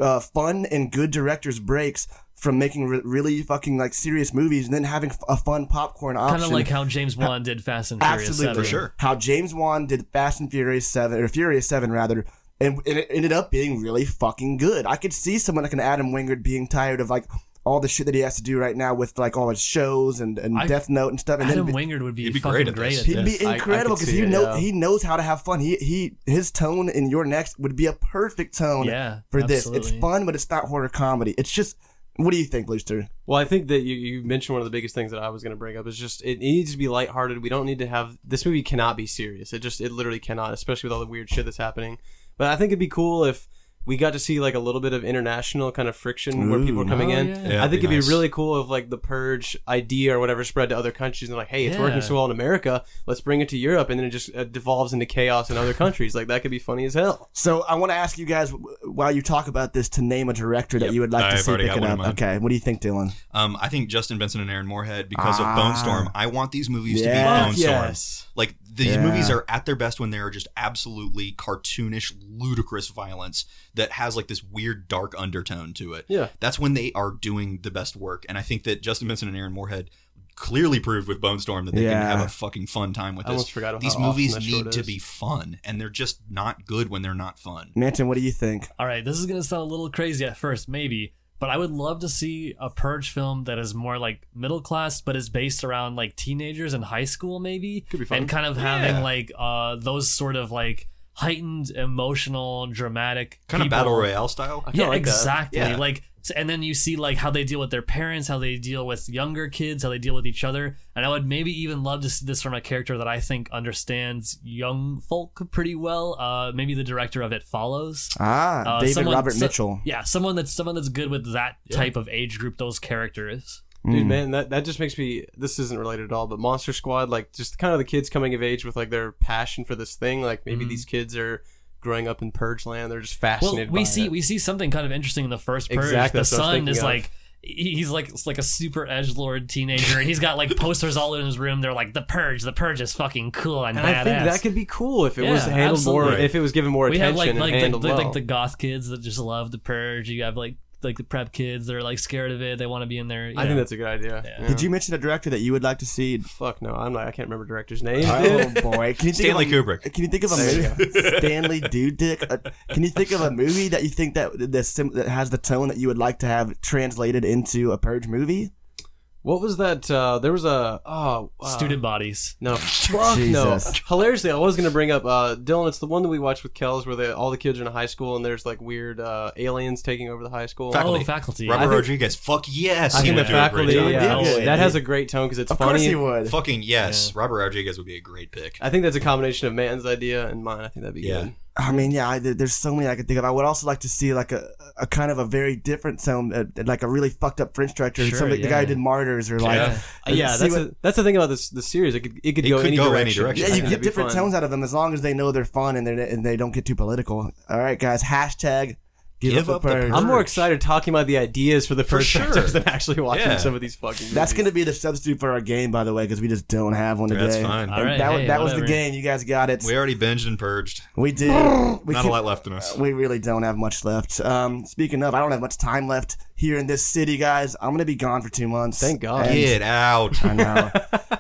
fun and good director's breaks from making really fucking like serious movies, and then having a fun popcorn option. Kind of like how James Wan did Fast and Furious Absolutely, 7. For sure. How James Wan did Fast and Furious 7 or Furious 7 rather. And it ended up being really fucking good. I could see someone like an Adam Wingard being tired of like all the shit that he has to do right now with like all his shows and Death Note and stuff. And Adam then Wingard would be He'd be fucking great at great this. at he'd this. be I incredible could because see it, yeah. he knows how to have fun. His tone in Your Next would be a perfect tone Yeah, for this. absolutely. It's fun, but it's not horror comedy. It's just, what do you think, Looster? Well, I think that you mentioned one of the biggest things that I was going to bring up is just it needs to be lighthearted. We don't need to have this movie cannot be serious. It literally cannot, especially with all the weird shit that's happening. But I think it'd be cool if we got to see like a little bit of international kind of friction where people are coming Oh, in. yeah. Yeah, I think it'd nice. be really cool if like the Purge idea or whatever spread to other countries and like, hey, it's working Yeah. so well in America, let's bring it to Europe, and then it just devolves into chaos in other countries. Like that could be funny as hell. So I want to ask you guys, while you talk about this, to name a director that Yep, you would like to I've see already pick got it one up. in mind. Okay, what do you think, Dylan? I think Justin Benson and Aaron Moorhead because of Ah. Bone Storm. I want these movies to be Yeah. Bone Storm. Yes. Like these Yeah. movies are at their best when they are just absolutely cartoonish, ludicrous violence that has like this weird dark undertone to it. Yeah. That's when they are doing the best work. And I think that Justin Benson and Aaron Moorhead clearly proved with Bone Storm that they Yeah. can have a fucking fun time with I this. almost forgot These how awesome movies that need short to is. be fun, and they're just not good when they're not fun. Manton, what do you think? All right, this is going to sound a little crazy at first, maybe, but I would love to see a Purge film that is more like middle class, but is based around like teenagers in high school, maybe, Could be fun. and kind of Yeah. having like those sort of like heightened, emotional, dramatic Kind of people. battle royale style. I kinda Yeah, like that. exactly. Yeah. Like, and then you see like how they deal with their parents, how they deal with younger kids, how they deal with each other. And I would maybe even love to see this from a character that I think understands young folk pretty well. Maybe the director of It Follows. David someone- Robert Mitchell. Yeah, someone that's good with that type of age group, those characters. Dude, man, that just makes me. This isn't related at all, but Monster Squad, like, just kind of the kids coming of age with like their passion for this thing. Like, maybe these kids are growing up in Purge Land. They're just Well, fascinated. we by see it. we see something kind of interesting in the first Purge. Exactly, The that's what I was son thinking is of. like. He's like a super edgelord teenager, and he's got like posters all in his room. They're like the Purge is fucking cool and And badass. I think that could be cool if it was Yeah, handled more, absolutely. if it was given more we attention have and like handled well. like the goth kids that just love the Purge. You have like the prep kids that are like scared of it. They want to be in there. I think that's a good idea. Yeah. Did you mention a director that you would like to see? Fuck no, I can't remember director's name. Oh dude. boy! Can you think Stanley of a, Kubrick. Can you think of a There movie? Stanley Dude Dick. Can you think of a movie that you think that that has the tone that you would like to have translated into a Purge movie? What was that? There was a Student bodies. No, fuck no. Jesus. Hilariously, I was gonna bring up Dylan. It's the one that we watched with Kels, where all the kids are in a high school and there's like weird aliens taking over the high school. Faculty. Oh, faculty. Robert I think- Rodriguez. Fuck yes. I he think the would do a great faculty, job. yeah, Yeah, that yeah. has a great tone because it's Of funny. course he would. Fucking yes. Robert Rodriguez would be a great pick. I think that's a combination of Manton's idea and mine. I think that'd be Yeah. good. I mean, yeah, there's so many I could think of. I would also like to see like a kind of a very different tone, like a really fucked up French director, Sure, something the guy who yeah. did Martyrs or like. Yeah. Yeah, see that's the thing about this series. It could It go could any go any direction. direction. Yeah, I you think get different tones out of them as long as they know they're fun and they don't get too political. All right, guys. Hashtag give up the Purge. I'm more excited talking about the ideas for the For first sure. directors than actually watching Yeah. some of these fucking movies. That's going to be the substitute for our game, by the way, because we just don't have one today. That's fine. And All right, that, hey, that was the whatever. game. You guys got it. We already binged and purged. We did. We Not can- a lot left in us. We really don't have much left. Speaking of, I don't have much time left here in this city, guys. I'm going to be gone for 2 months. Thank God. And- Get out. I know.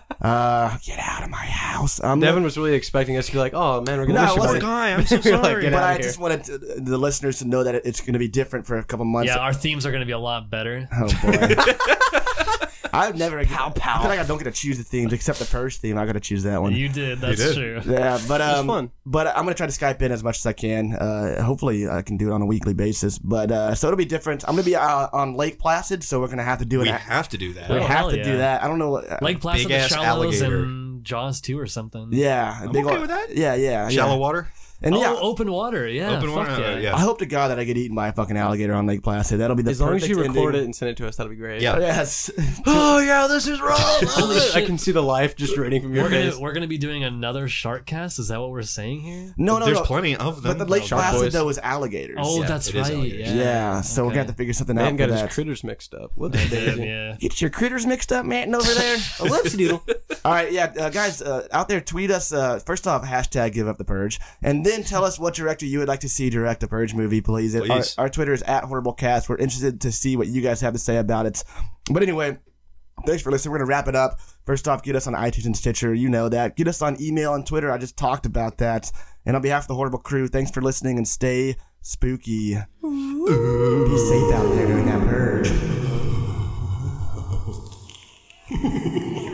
Get out of my house. Devin was really expecting us to be like, "Oh man, we're gonna No, miss I you, wasn't. buddy." Guy, I'm so Like, sorry. get But out I of here. just wanted the listeners to know that it's going to be different for a couple months. Yeah, our themes are going to be a lot better. Oh boy. I've never. Pow, pow. I feel like I don't get to choose the themes except the Purge theme. I got to choose that one. You did. That's did. true. Yeah, but It's fun. But I'm gonna try to Skype in as much as I can. Hopefully, I can do it on a weekly basis. But so it'll be different. I'm gonna be on Lake Placid, so we're gonna have to do We it. have to do that. We Oh, have hell to yeah. do that. I don't know. Lake Placid, the Big-ass Shallows, alligator. and Jaws 2 or something. Yeah, I'm okay with that. Yeah. Shallow water. And Oh, yeah, open water. Yeah. Open fuck water. Yeah. I hope to God that I get eaten by a fucking alligator on Lake Placid. That'll be the As long as perfect you record ending. it and send it to us, that'll be great. Yeah. Yes. Oh yeah, this is wrong. Holy I shit. can see the life just draining from your face. We're gonna be doing another shark cast. Is that what we're saying here? No, There's no. plenty of them. But the Lake Shark Placid boys. though is alligators. Oh, Yeah, that's it is right. alligators. Yeah. So we're Okay. gonna have to figure something Man out for got his that. critters mixed up. Whoops, Damn, daisy. yeah. Get your critters mixed up, man, over there. A whoopsie doodle. All right, yeah, guys, out there, tweet us. First off, hashtag Give Up the Purge, and then tell us what director you would like to see direct a Purge movie, please. Please. Our Twitter is @HorribleCast. We're interested to see what you guys have to say about it. But anyway, thanks for listening. We're gonna wrap it up. First off, get us on iTunes and Stitcher. You know that. Get us on email and Twitter. I just talked about that. And on behalf of the Horrible crew, thanks for listening and stay spooky. Be safe out there during that purge.